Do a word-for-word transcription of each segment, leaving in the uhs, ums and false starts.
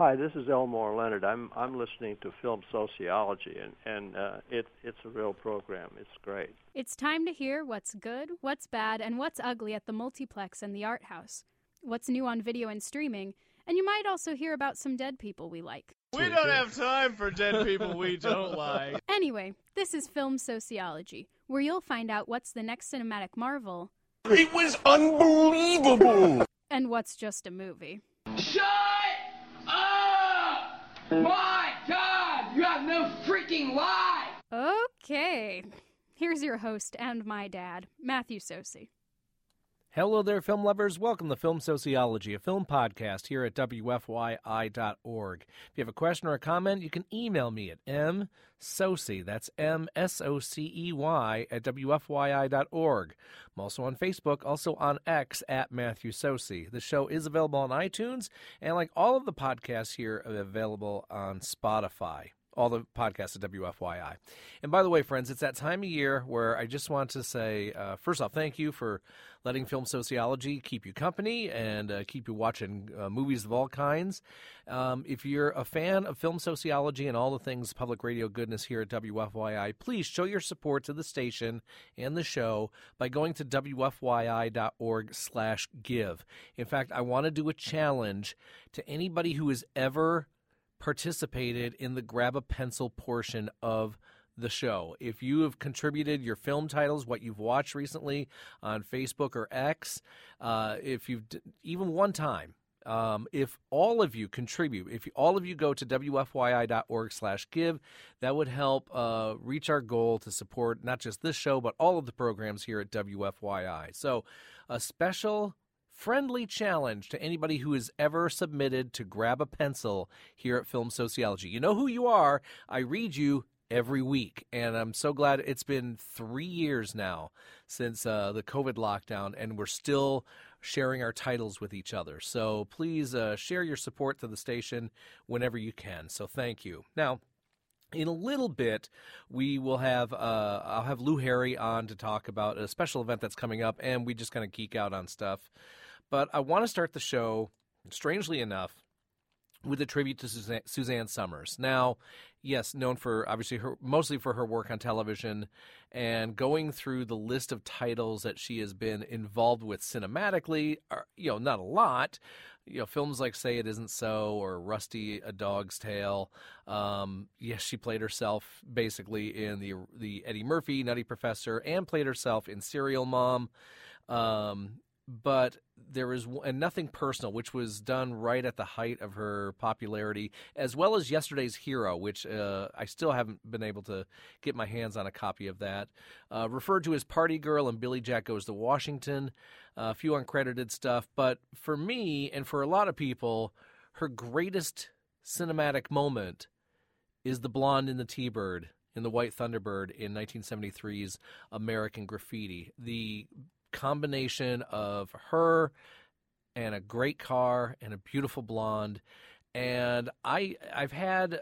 Hi, this is Elmore Leonard. I'm I'm listening to Film Sociology, and and uh, it it's a real program. It's great. It's time to hear what's good, what's bad, and what's ugly at the multiplex and the art house. What's new on video and streaming, and you might also hear about some dead people we like. We don't have time for dead people we don't like. Anyway, this is Film Sociology, where you'll find out what's the next cinematic marvel. It was unbelievable! And what's just a movie. Shut up! My God, you have no freaking life! Okay, here's your host and my dad, Matthew Sosi. Hello there, film lovers. Welcome to Film Sociology, a film podcast here at W F Y I dot org. If you have a question or a comment, you can email me at msocey, that's M S O C E Y, at W F Y I dot org. I'm also on Facebook, also on X, at Matthew Sosi. The show is available on iTunes, and like all of the podcasts here, are available on Spotify. All the podcasts at W F Y I. And by the way, friends, it's that time of year where I just want to say, uh, first off, thank you for letting Film Sociology keep you company and uh, keep you watching uh, movies of all kinds. Um, if you're a fan of Film Sociology and all the things public radio goodness here at W F Y I, please show your support to the station and the show by going to W F Y I dot org slash give. In fact, I want to do a challenge to anybody who has ever participated in the grab a pencil portion of the show. If you have contributed your film titles, what you've watched recently on Facebook or X, uh, if you've d- even one time, um, if all of you contribute, if all of you go to W F Y I dot org slash give, that would help uh, reach our goal to support not just this show, but all of the programs here at W F Y I. So a special friendly challenge to anybody who has ever submitted to grab a pencil here at Film Sociology. You know who you are. I read you every week, and I'm so glad it's been three years now since uh, the COVID lockdown, and we're still sharing our titles with each other. So please uh, share your support to the station whenever you can. So thank you. Now, in a little bit, we will have, uh, I'll have Lou Harry on to talk about a special event that's coming up, and we just kind of geek out on stuff. But I want to start the show, strangely enough, with a tribute to Suzanne, Suzanne Somers. Now, yes, known for, obviously, her, mostly for her work on television, and going through the list of titles that she has been involved with cinematically, are, you know, not a lot. You know, films like Say It Isn't So or Rusty, A Dog's Tale. Um, yes, she played herself basically in the the Eddie Murphy Nutty Professor and played herself in Serial Mom. Um, but there was and nothing personal, which was done right at the height of her popularity, as well as Yesterday's Hero, which uh, I still haven't been able to get my hands on a copy of that. Uh, referred to as Party Girl and Billy Jack Goes to Washington, uh, a few uncredited stuff. But for me and for a lot of people, her greatest cinematic moment is the blonde in the T-Bird, in the White Thunderbird in nineteen seventy-three's American Graffiti. The combination of her and a great car and a beautiful blonde. And I, I've had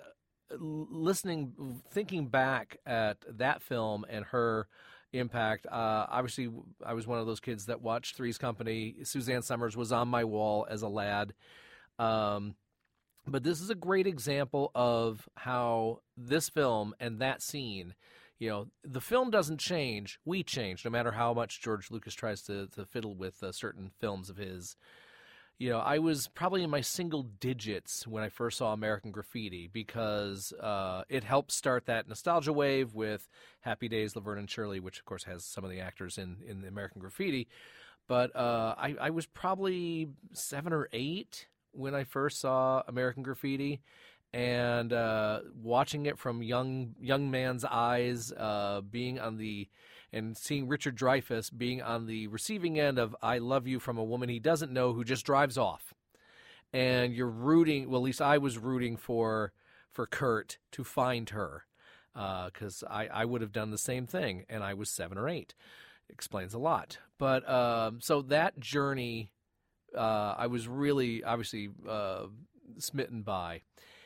listening, thinking back at that film and her impact. Uh, obviously, I was one of those kids that watched Three's Company. Suzanne Somers was on my wall as a lad. Um, but this is a great example of how this film and that scene, you know, the film doesn't change. We change, no matter how much George Lucas tries to, to fiddle with uh, certain films of his. You know, I was probably in my single digits when I first saw American Graffiti because uh, it helped start that nostalgia wave with Happy Days, Laverne and Shirley, which, of course, has some of the actors in, in the American Graffiti. But uh, I, I was probably seven or eight when I first saw American Graffiti. And uh, watching it from young young man's eyes, uh, being on the and seeing Richard Dreyfuss being on the receiving end of "I love you" from a woman he doesn't know who just drives off, and you're rooting. Well, at least I was rooting for for Kurt to find her, because uh, I I would have done the same thing, and I was seven or eight. Explains a lot. But um, so that journey, uh, I was really obviously uh, smitten by.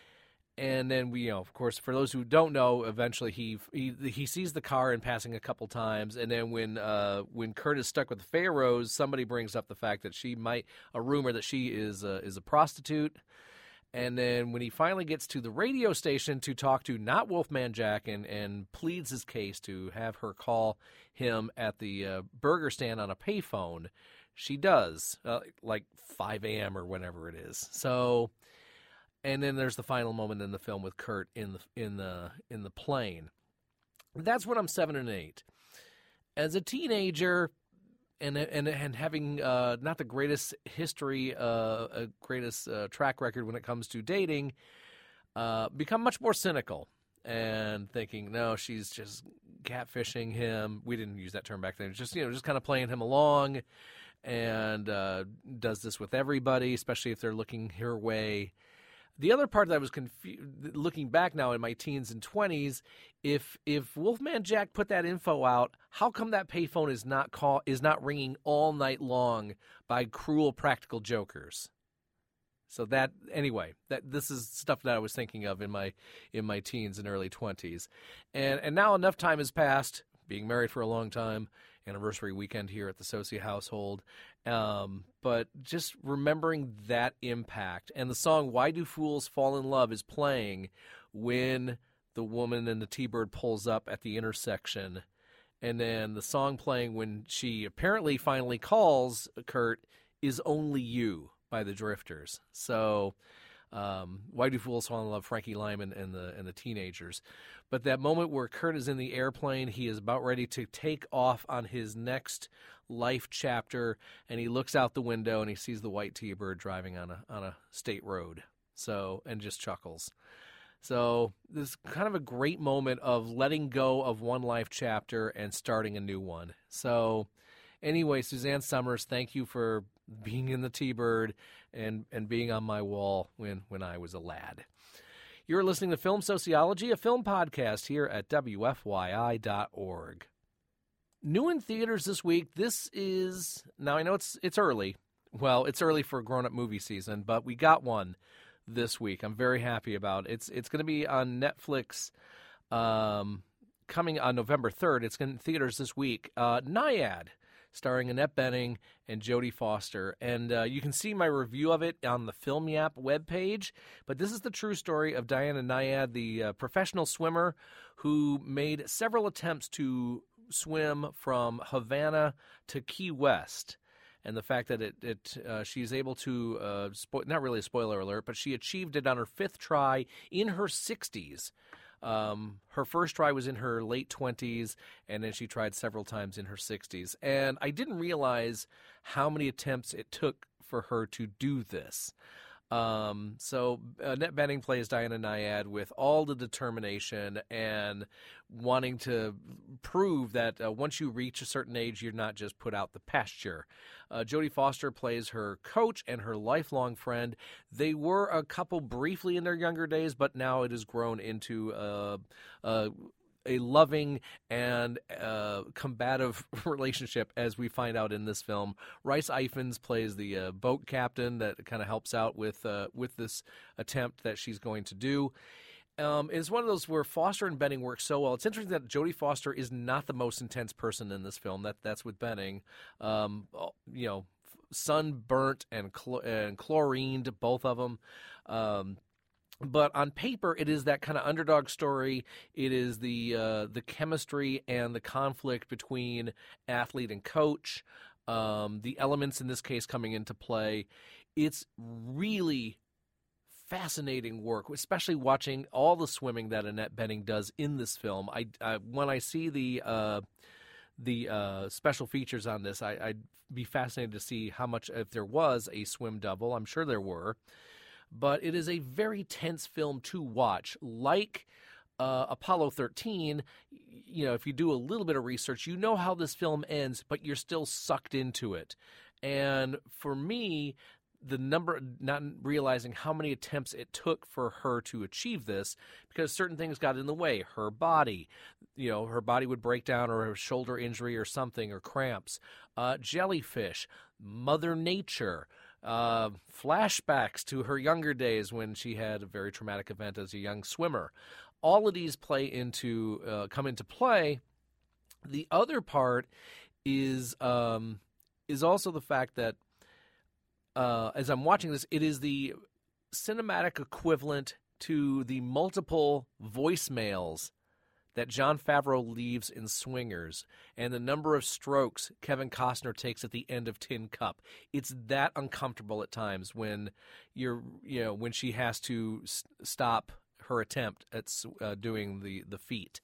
And then we, you know, of course, for those who don't know, eventually he he he sees the car in passing a couple times, and then when uh, when Kurt is stuck with the Pharaohs, somebody brings up the fact that she might a rumor that she is uh, is a prostitute, And then when he finally gets to the radio station to talk to not Wolfman Jack and, and pleads his case to have her call him at the uh, burger stand on a payphone, she does, uh, like five a.m. or whenever it is. So, and then there's the final moment in the film with Kurt in the in the in the plane. That's when I'm seven and eight. As a teenager, and and and having uh, not the greatest history, uh, uh, greatest uh, track record when it comes to dating, uh, become much more cynical and thinking, no, she's just catfishing him. We didn't use that term back then. Just you know, just kind of playing him along, and uh, does this with everybody, especially if they're looking her way. The other part that I was confu- looking back now in my teens and twenties, if if Wolfman Jack put that info out, how come that payphone is not call is not ringing all night long by cruel practical jokers? So that anyway, that this is stuff that I was thinking of in my in my teens and early twenties, and and now enough time has passed. Being married for a long time, anniversary weekend here at the Socia household. Um, but just remembering that impact, and the song Why Do Fools Fall in Love is playing when the woman in the T-Bird pulls up at the intersection, and then the song playing when she apparently finally calls Kurt is Only You by the Drifters. So um, Why Do Fools Fall in Love, Frankie Lyman and the and the Teenagers. But that moment where Kurt is in the airplane, he is about ready to take off on his next life chapter, and he looks out the window and he sees the white T-Bird driving on a on a state road. So and just chuckles. So this is kind of a great moment of letting go of one life chapter and starting a new one. So anyway, Suzanne Summers, thank you for being in the T-Bird and, and being on my wall when, when I was a lad. You're listening to Film Sociology, a film podcast here at W F Y I dot org. New in theaters this week, this is, now I know it's it's early. Well, it's early for grown-up movie season, but we got one this week. I'm very happy about it. It's, it's going to be on Netflix um, coming on November third. It's in theaters this week. Uh, Nyad, starring Annette Bening and Jodie Foster. And uh, you can see my review of it on the Film Yap webpage. But this is the true story of Diana Nyad, the uh, professional swimmer who made several attempts to swim from Havana to Key West. And the fact that it, it uh, she's able to, uh, spo- not really a spoiler alert, but she achieved it on her fifth try in her sixties. Um, her first try was in her late twenties, and then she tried several times in her sixties. And I didn't realize how many attempts it took for her to do this. Um, so Annette Bening plays Diana Nyad with all the determination and wanting to prove that uh, once you reach a certain age, you're not just put out the pasture. Uh, Jodie Foster plays her coach and her lifelong friend. They were a couple briefly in their younger days, but now it has grown into uh, uh, a loving and uh, combative relationship, as we find out in this film. Rhys Ifans plays the uh, boat captain that kind of helps out with uh, with this attempt that she's going to do. Um, it's one of those where Foster and Bening work so well. It's interesting that Jodie Foster is not the most intense person in this film. That that's with Bening. Um, you know, sunburnt and cl- and chlorined, both of them. Um, But on paper, it is that kind of underdog story. It is the uh, the chemistry and the conflict between athlete and coach. Um, the elements in this case coming into play. It's really fascinating work, especially watching all the swimming that Annette Bening does in this film. I, I when I see the uh, the uh, special features on this, I, I'd be fascinated to see how much, if there was a swim double. I'm sure there were. But it is a very tense film to watch. Like uh, Apollo thirteen, you know, if you do a little bit of research, you know how this film ends, but you're still sucked into it. And for me, the number, not realizing how many attempts it took for her to achieve this, because certain things got in the way. Her body, you know, her body would break down, or a shoulder injury or something, or cramps. Uh, jellyfish, Mother Nature. Uh, flashbacks to her younger days when she had a very traumatic event as a young swimmer. All of these play into uh, come into play. The other part is um, is also the fact that uh, as I'm watching this, it is the cinematic equivalent to the multiple voicemails that Jon Favreau leaves in Swingers and the number of strokes Kevin Costner takes at the end of Tin Cup. It's that uncomfortable at times when you're, you know, when she has to s- stop her attempt at uh, doing the, the feat.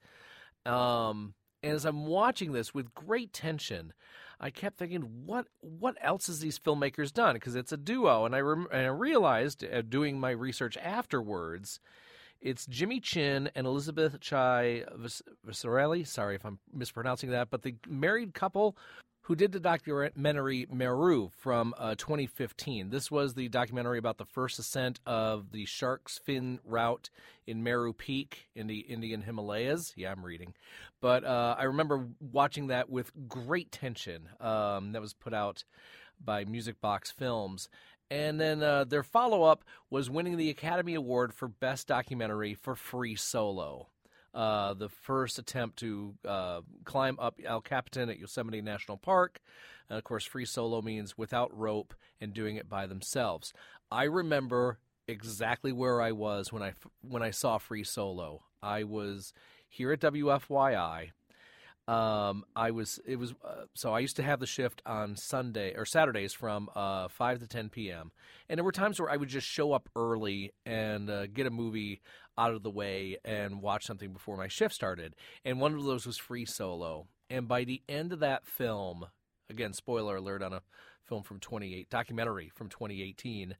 Um, and as I'm watching this with great tension, I kept thinking, what what else has these filmmakers done? Because it's a duo, and I, rem- and I realized, uh, doing my research afterwards, it's Jimmy Chin and Elizabeth Chai Vis- Visarelli. Sorry if I'm mispronouncing that, but the married couple who did the documentary Meru from uh, twenty fifteen. This was the documentary about the first ascent of the shark's fin route in Meru Peak in the Indian Himalayas. Yeah, I'm reading. But uh, I remember watching that with great tension. Um, that was put out by Music Box Films. And then uh, their follow-up was winning the Academy Award for Best Documentary for Free Solo. Uh, the first attempt to uh, climb up El Capitan at Yosemite National Park. And, of course, Free Solo means without rope and doing it by themselves. I remember exactly where I was when I, when I saw Free Solo. I was here at W F Y I. Um, I was, it was, uh, so I used to have the shift on Sunday or Saturdays from uh, five to ten p.m. And there were times where I would just show up early and uh, get a movie out of the way and watch something before my shift started. And one of those was Free Solo. And by the end of that film, again, spoiler alert on a film from twenty-eight, documentary from twenty eighteen,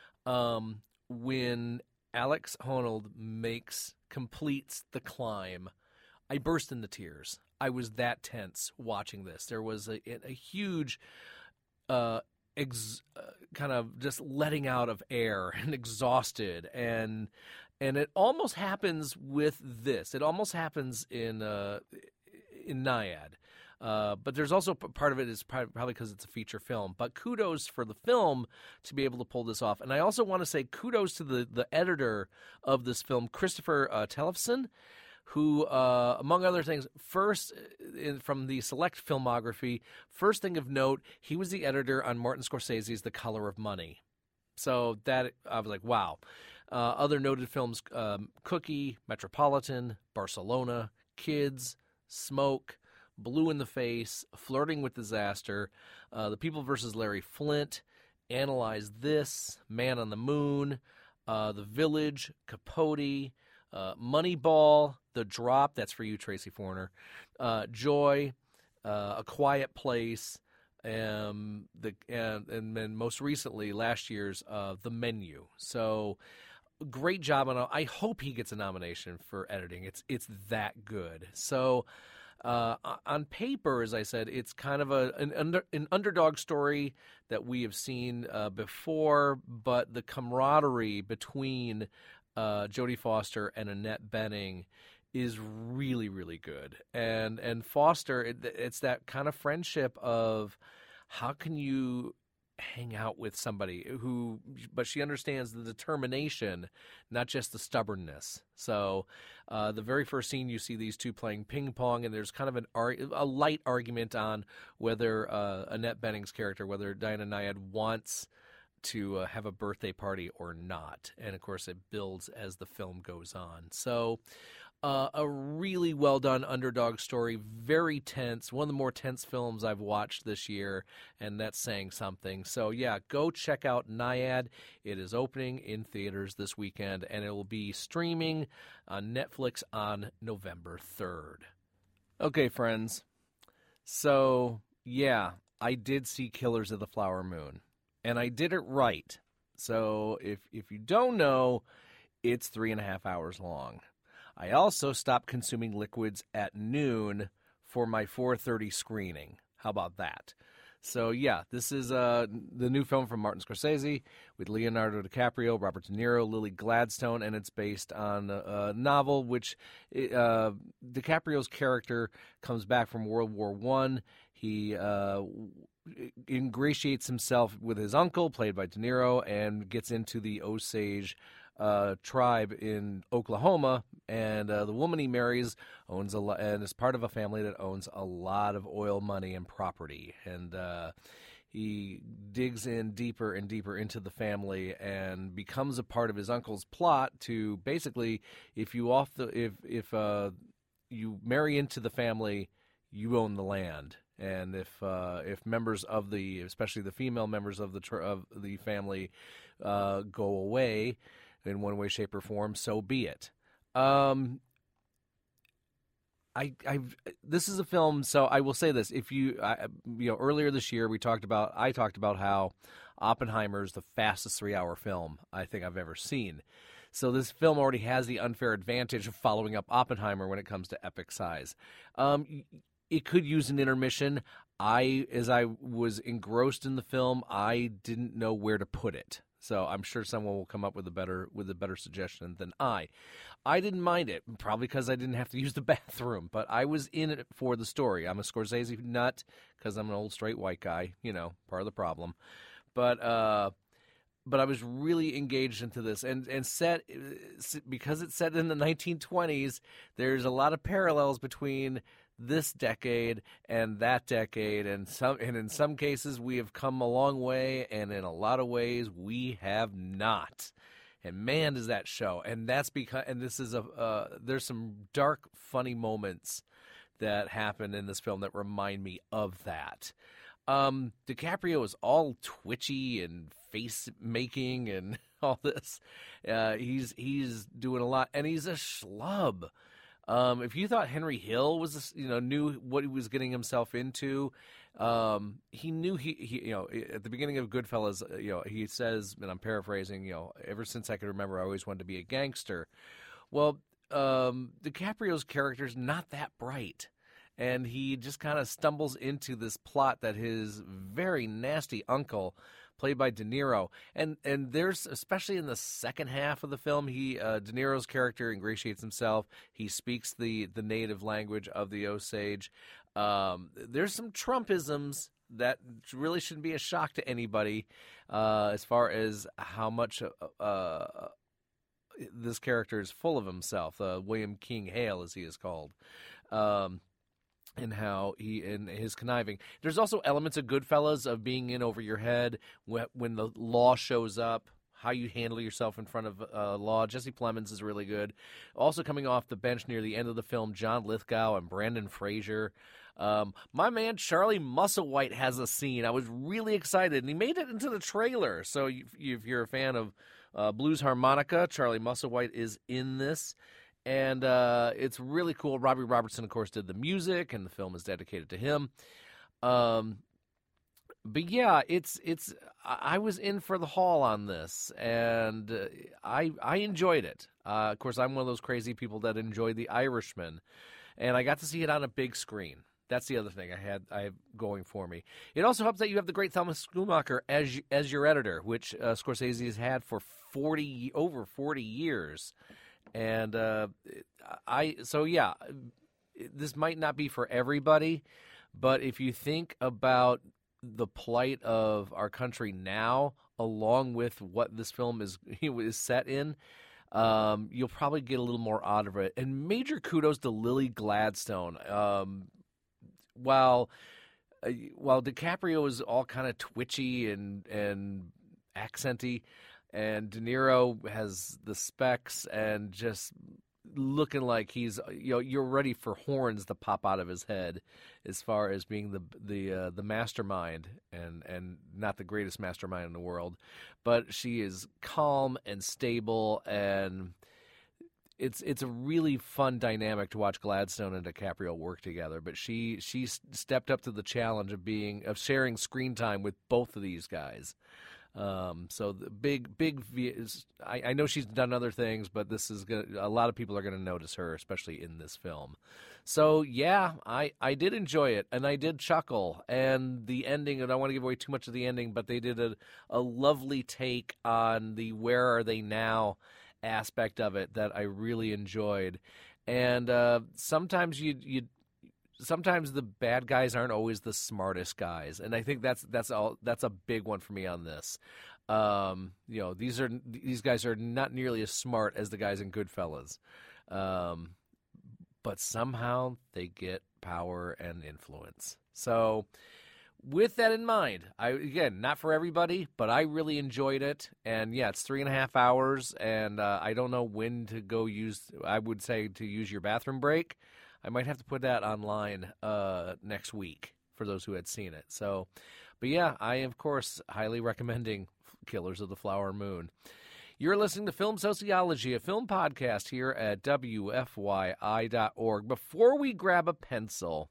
um, when Alex Honnold makes, completes the climb, I burst into tears. I was that tense watching this. There was a, a huge uh, ex, uh, kind of just letting out of air and exhausted. And and it almost happens with this. It almost happens in uh, in Naiad. Uh, but there's also part of it is probably because it's a feature film. But kudos for the film to be able to pull this off. And I also want to say kudos to the, the editor of this film, Christopher uh, Tellefson, who, uh, among other things, first in, from the select filmography, first thing of note, he was the editor on Martin Scorsese's The Color of Money. So that, I was like, wow. Uh, other noted films, um, Cookie, Metropolitan, Barcelona, Kids, Smoke, Blue in the Face, Flirting with Disaster, uh, The People versus Larry Flint, Analyze This, Man on the Moon, uh, The Village, Capote, uh, Moneyball, The Drop, that's for you, Tracy Forner, uh, Joy, uh, A Quiet Place, um, the and, and then most recently, last year's uh, The Menu. So great job on. I hope he gets a nomination for editing. It's it's that good. So. Uh, on paper, as I said, it's kind of a an, under, an underdog story that we have seen uh, before, but the camaraderie between uh, Jodie Foster and Annette Bening is really, really good. And and Foster, it, it's that kind of friendship of how can you hang out with somebody who, but she understands the determination, not just the stubbornness. So uh, the very first scene, you see these two playing ping pong, and there's kind of an ar- a light argument on whether uh, Annette Bening's character, whether Diana Nyad wants to uh, have a birthday party or not. And of course, it builds as the film goes on. So Uh, a really well-done underdog story, very tense, one of the more tense films I've watched this year, and that's saying something. So, yeah, go check out Naiad. It is opening in theaters this weekend, and it will be streaming on Netflix on November third. Okay, friends. So, yeah, I did see Killers of the Flower Moon, and I did it right. So, if if you don't know, it's three and a half hours long. I also stopped consuming liquids at noon for my four thirty screening. How about that? So, yeah, this is uh, the new film from Martin Scorsese with Leonardo DiCaprio, Robert De Niro, Lily Gladstone, and it's based on a, a novel which uh, DiCaprio's character comes back from World War One. He uh, ingratiates himself with his uncle, played by De Niro, and gets into the Osage Uh, tribe in Oklahoma, and uh, the woman he marries owns a lot, and is part of a family that owns a lot of oil money and property. And uh, he digs in deeper and deeper into the family and becomes a part of his uncle's plot to basically, if you off the if if uh, you marry into the family, you own the land, and if uh, if members of the, especially the female members of the tr- of the family, uh, go away in one way, shape, or form, so be it. Um, I, I, this is a film, so I will say this: if you, I, you know, earlier this year we talked about, I talked about how Oppenheimer is the fastest three-hour film I think I've ever seen. So this film already has the unfair advantage of following up Oppenheimer when it comes to epic size. Um, it could use an intermission. I, as I was engrossed in the film, I didn't know where to put it. So I'm sure someone will come up with a better with a better suggestion than I. I didn't mind it, probably because I didn't have to use the bathroom, but I was in it for the story. I'm a Scorsese nut because I'm an old straight white guy, you know, part of the problem. But uh, but I was really engaged into this, and and set because it's set in the nineteen twenties. There's a lot of parallels between this decade and that decade, and some and in some cases we have come a long way, and in a lot of ways we have not. And man, does that show! And that's because, and this is a uh, there's some dark, funny moments that happen in this film that remind me of that. Um, DiCaprio is all twitchy and face making and all this. Uh, he's he's doing a lot, and he's a schlub. Um, if you thought Henry Hill was, you know, knew what he was getting himself into, um, he knew he, he, you know, at the beginning of Goodfellas, you know, he says, and I'm paraphrasing, you know, ever since I could remember, I always wanted to be a gangster. Well, um, DiCaprio's character is not that bright, and he just kind of stumbles into this plot that his very nasty uncle, played by De Niro, and and there's, especially in the second half of the film, he uh, De Niro's character ingratiates himself. He speaks the the native language of the Osage. Um, there's some Trumpisms that really shouldn't be a shock to anybody, uh, as far as how much uh, uh, this character is full of himself. Uh, William King Hale, as he is called. Um, And how he and his conniving. There's also elements of Goodfellas of being in over your head when, when the law shows up, how you handle yourself in front of uh, law. Jesse Plemons is really good. Also coming off the bench near the end of the film, John Lithgow and Brandon Fraser. Um, my man Charlie Musselwhite has a scene. I was really excited, and he made it into the trailer. So you, if you're a fan of uh, blues harmonica, Charlie Musselwhite is in this. And uh, it's really cool. Robbie Robertson, of course, did the music, and the film is dedicated to him. Um, but yeah, it's it's. I was in for the haul on this, and uh, I I enjoyed it. Uh, of course, I'm one of those crazy people that enjoy The Irishman, and I got to see it on a big screen. That's the other thing I had I have going for me. It also helps that you have the great Thelma Schoonmaker as as your editor, which uh, Scorsese has had for forty over forty years. And uh, I, so yeah, this might not be for everybody, but if you think about the plight of our country now, along with what this film is is set in, um, you'll probably get a little more out of it. And major kudos to Lily Gladstone. Um, while uh, while DiCaprio is all kind of twitchy and and accenty, and De Niro has the specs and just looking like he's, you know, you're ready for horns to pop out of his head as far as being the the uh, the mastermind, and, and not the greatest mastermind in the world. But she is calm and stable, and it's it's a really fun dynamic to watch Gladstone and DiCaprio work together. But she she stepped up to the challenge of being of sharing screen time with both of these guys. Um, so the big, big, I, I know she's done other things, but this is gonna, a lot of people are going to notice her, especially in this film. So yeah, I, I did enjoy it, and I did chuckle, and the ending, and I don't want to give away too much of the ending, but they did a, a lovely take on the where are they now aspect of it that I really enjoyed. And, uh, sometimes you, you, Sometimes the bad guys aren't always the smartest guys, and I think that's that's all that's a big one for me on this. Um, you know, these are these guys are not nearly as smart as the guys in Goodfellas, um, but somehow they get power and influence. So with that in mind, I again, not for everybody, but I really enjoyed it. And yeah, it's three and a half hours, and uh, I don't know when to go use. I would say to use your bathroom break. I might have to put that online uh, next week for those who had seen it. So, but yeah, I am, of course, highly recommending Killers of the Flower Moon. You're listening to Film Sociology, a film podcast here at W F Y I dot org. Before we grab a pencil,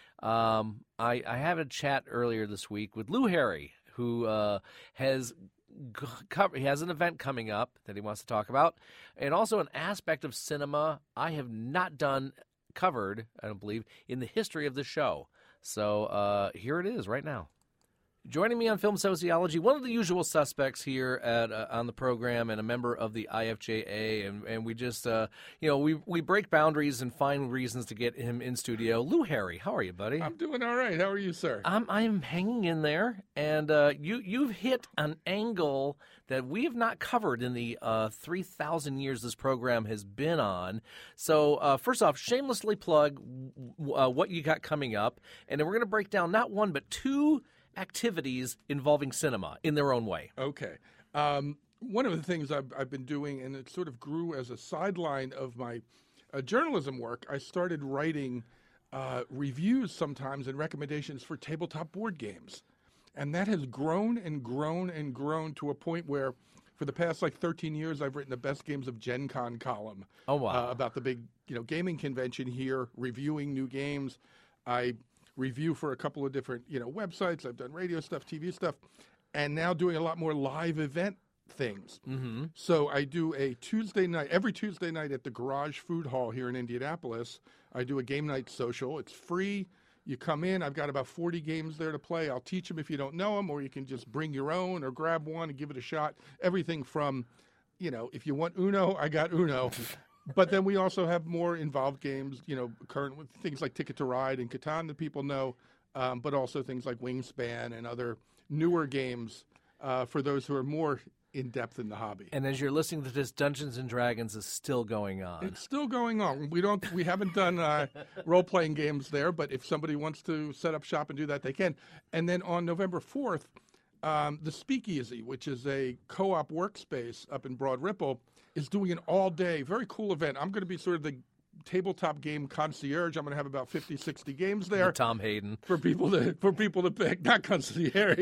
um, I, I had a chat earlier this week with Lou Harry, who uh, has g- co- he has an event coming up that he wants to talk about, and also an aspect of cinema I have not done covered, I don't believe, in the history of the show. So uh, here it is right now. Joining me on Film Sociology, one of the usual suspects here at uh, on the program, and a member of the I F J A, and, and we just, uh, you know, we we break boundaries and find reasons to get him in studio. Lou Harry, how are you, buddy? I'm doing all right. How are you, sir? I'm I'm hanging in there, and uh, you you've hit an angle that we have not covered in the uh, three thousand years this program has been on. So uh, first off, shamelessly plug uh, what you got coming up, and then we're going to break down not one but two activities involving cinema in their own way. Okay. Um, one of the things I've, I've been doing, and it sort of grew as a sideline of my uh, journalism work, I started writing uh, reviews sometimes and recommendations for tabletop board games. And that has grown and grown and grown to a point where for the past like thirteen years, I've written the Best Games of Gen Con column. Oh, wow. Uh, about the big, you know, gaming convention here, reviewing new games. I review for a couple of different, you know, websites. I've done radio stuff, T V stuff, and now doing a lot more live event things. Mm-hmm. So I do a Tuesday night, every Tuesday night at the Garage Food Hall here in Indianapolis. I do a game night social. It's free. You come in. I've got about forty games there to play. I'll teach them if you don't know them, or you can just bring your own or grab one and give it a shot. Everything from, you know, if you want Uno, I got Uno. But then we also have more involved games, you know, current with things like Ticket to Ride and Catan that people know, um, but also things like Wingspan and other newer games uh, for those who are more in depth in the hobby. And as you're listening to this, Dungeons and Dragons is still going on. It's still going on. We don't, we haven't done uh, role playing games there, but if somebody wants to set up shop and do that, they can. And then on November fourth, um, the Speakeasy, which is a co-op workspace up in Broad Ripple, is doing an all-day, very cool event. I'm going to be sort of the tabletop game concierge. I'm going to have about fifty, sixty games there. The Tom Hayden. For people to for people to pick. Not concierge.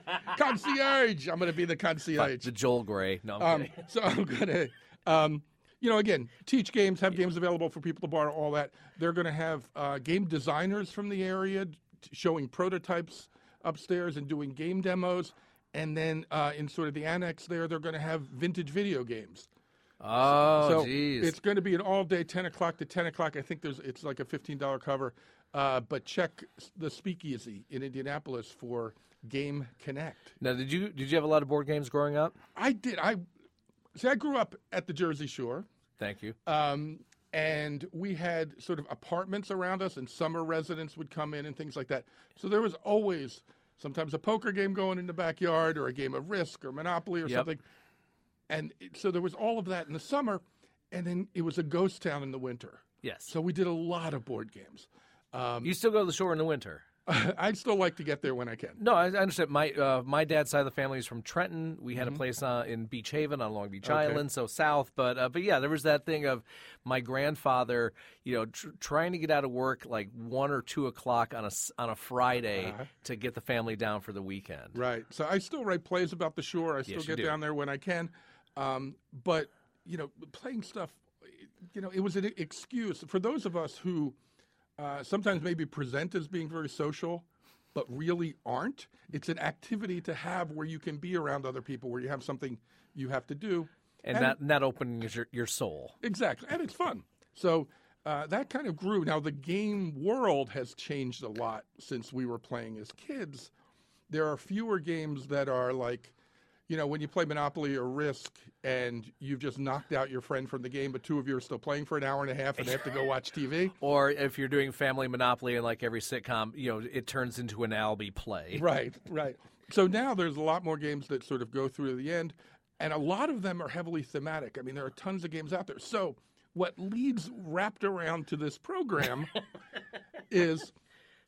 Concierge. I'm going to be the concierge. The Joel Gray. No, I'm um, kidding. So I'm going to, um, you know, again, teach games, have games available for people to borrow, all that. They're going to have uh, game designers from the area t- showing prototypes upstairs and doing game demos. And then uh, in sort of the annex there, they're going to have vintage video games. Oh, so geez. It's going to be an all-day, ten o'clock to ten o'clock. I think there's it's like a fifteen dollars cover. Uh, but check the Speakeasy in Indianapolis for Game Connect. Now, did you did you have a lot of board games growing up? I did. I see. I grew up at the Jersey Shore. Thank you. Um, and we had sort of apartments around us, and summer residents would come in and things like that. So there was always sometimes a poker game going in the backyard, or a game of Risk or Monopoly or Yep. something. And it- so there was all of that in the summer, and then it was a ghost town in the winter. Yes. So we did a lot of board games. Um, You still go to the shore in the winter? I'd still like to get there when I can. No, I I understand. My uh, my dad's side of the family is from Trenton. We had Mhm. a place uh, in Beach Haven on Long Beach Okay. Island, so south. But uh, but yeah, there was that thing of my grandfather, you know, tr- trying to get out of work like one or two o'clock on a s- on a Friday Uh-huh. to get the family down for the weekend. Right. So I still write plays about the shore. I still Yes, you get do. down there when I can. Um, but, you know, playing stuff, you know, it was an excuse for those of us who uh, sometimes maybe present as being very social, but really aren't. It's an activity to have where you can be around other people, where you have something you have to do. And, And- that that opening is your, your soul. Exactly. And it's fun. So uh, that kind of grew. Now, the game world has changed a lot since we were playing as kids. There are fewer games that are like, you know, when you play Monopoly or Risk and you've just knocked out your friend from the game, but two of you are still playing for an hour and a half and they have to go watch T V. Or if you're doing Family Monopoly and like every sitcom, you know, it turns into an Albie play. Right, right. So now there's a lot more games that sort of go through to the end, and a lot of them are heavily thematic. I mean, there are tons of games out there. So what leads wrapped around to this program is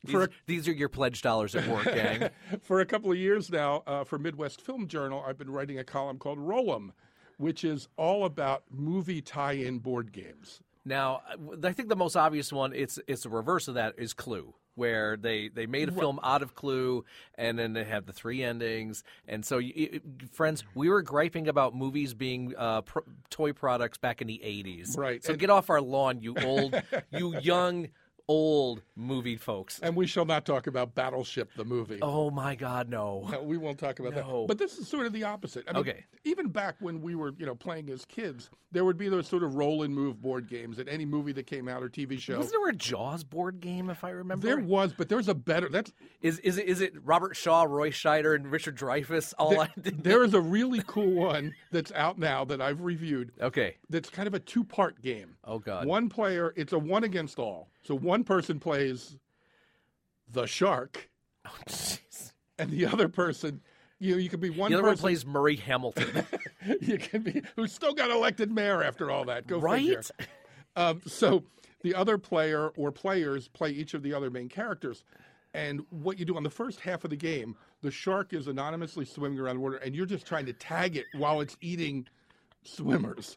These, For a- these are your pledge dollars at work, gang. For a couple of years now, uh, for Midwest Film Journal, I've been writing a column called Roll 'em, which is all about movie tie-in board games. Now, I think the most obvious one, it's it's the reverse of that, is Clue, where they, they made a film out of Clue, and then they have the three endings. And so, you, friends, we were griping about movies being uh, pro- toy products back in the eighties. Right. So And- get off our lawn, you old, you young, old movie folks. And we shall not talk about Battleship, the movie. Oh, my God, no. No, we won't talk about No. that. But this is sort of the opposite. I mean, Okay. even back when we were, you know, playing as kids, there would be those sort of roll and move board games at any movie that came out or T V show. Wasn't there a Jaws board game, if I remember? There right? was, but there's a better. That's Is is it is it Robert Shaw, Roy Scheider, and Richard Dreyfuss? All there, I did. there is a really cool one that's out now that I've reviewed. Okay. That's kind of a two-part game. Oh God. One player, it's a one against all. So one person plays the shark, Oh, jeez. and the other person, you know, you can be one The other one person. plays Murray Hamilton. You can be who still got elected mayor after all that. Go Right? figure. Um, so the other player or players play each of the other main characters. And what you do on the first half of the game, the shark is anonymously swimming around the water, and you're just trying to tag it while it's eating swimmers.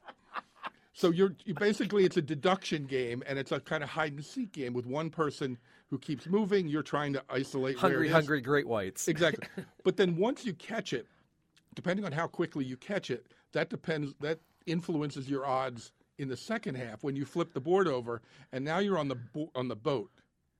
So you're you basically it's a deduction game, and it's a kind of hide and seek game with one person who keeps moving. You're trying to isolate where hungry, it is. hungry great whites. Exactly. But then once you catch it, depending on how quickly you catch it, that depends that influences your odds in the second half when you flip the board over, and now you're on the bo- on the boat,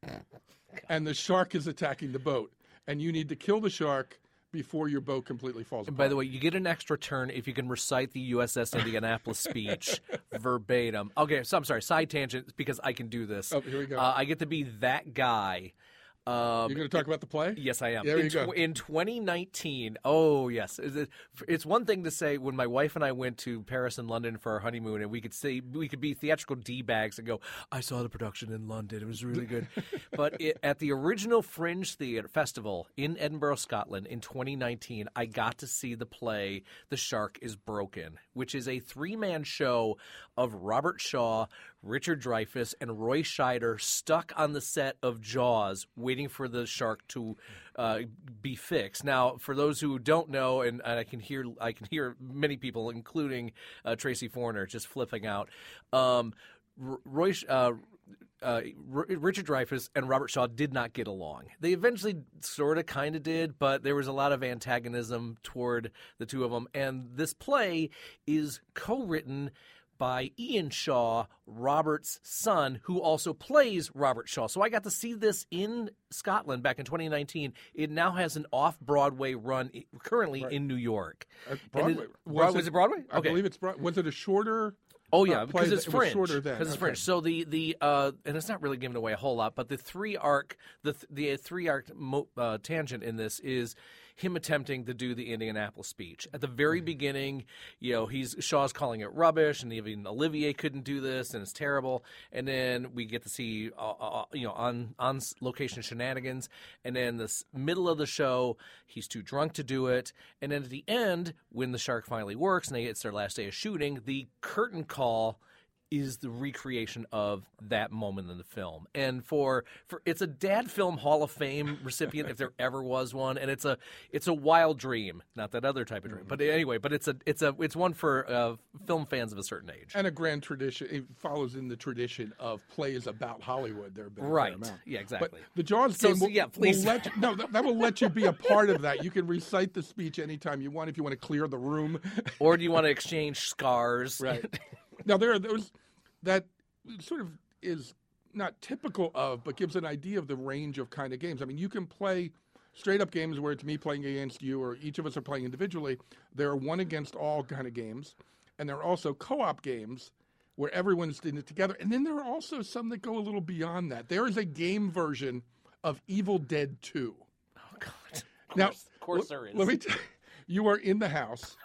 and the shark is attacking the boat, and you need to kill the shark before your boat completely falls And apart. by the way, you get an extra turn if you can recite the U S S Indianapolis speech verbatim. Okay, so I'm sorry, side tangent because I can do this. Oh, here we go. Uh, I get to be that guy. Um, You're going to talk about the play? Yes, I am. There in, you go. tw- in twenty nineteen, oh yes, Is it- it's one thing to say when my wife and I went to Paris and London for our honeymoon, and we could say we could be theatrical d bags and go, "I saw the production in London; it was really good." But it, at the original Fringe Theatre Festival in Edinburgh, Scotland, in twenty nineteen, I got to see the play "The Shark Is Broken," which is a three-man show of Robert Shaw, Richard Dreyfuss, and Roy Scheider stuck on the set of Jaws, waiting for the shark to uh, be fixed. Now, for those who don't know, and, and I can hear, I can hear many people, including uh, Tracy Forner, just flipping out. Um, R- Roy. Uh, Uh, R- Richard Dreyfuss and Robert Shaw did not get along. They eventually sort of kind of did, but there was a lot of antagonism toward the two of them. And this play is co-written by Ian Shaw, Robert's son, who also plays Robert Shaw. So I got to see this in Scotland back in twenty nineteen. It now has an off-Broadway run i- currently Right. in New York. Uh, And Broadway. it- Broad- was it Broadway? I Okay. believe it's Broadway. Was it a shorter? Oh uh, yeah, play because that- it's it was Fringe. shorter then. Because it's Okay. Fringe. So the the uh, and it's not really giving away a whole lot, but the three arc the th- the three arc mo- uh, tangent in this is him attempting to do the Indianapolis speech. At the very beginning, you know, he's Shaw's calling it rubbish, and even Olivier couldn't do this, and it's terrible. And then we get to see, uh, uh, you know, on on location shenanigans. And then this middle of the show, he's too drunk to do it. And then at the end, when the shark finally works, and they, it's their last day of shooting, the curtain call is the recreation of that moment in the film. And for for it's a Dad Film Hall of Fame recipient if there ever was one, and it's a it's a wild dream, not that other type of dream. But anyway, but it's a it's a it's one for uh, film fans of a certain age. And a grand tradition. It follows in the tradition of plays about Hollywood. There have been a fair Right. amount. Yeah, exactly. But the Jaws So- game so, will, yeah, will please. let you, no, that, that will let you be a part of that. You can recite the speech anytime you want if you want to clear the room. Or do you want to exchange scars? Right. Now there are those that sort of is not typical of, but gives an idea of the range of kind of games. I mean, you can play straight up games where it's me playing against you, or each of us are playing individually. There are one against all kind of games, and there are also co-op games where everyone's in it together. And then there are also some that go a little beyond that. There is a game version of Evil Dead two. Oh God. Of Now, course, of course l- there is. Let me tell you, you are in the house,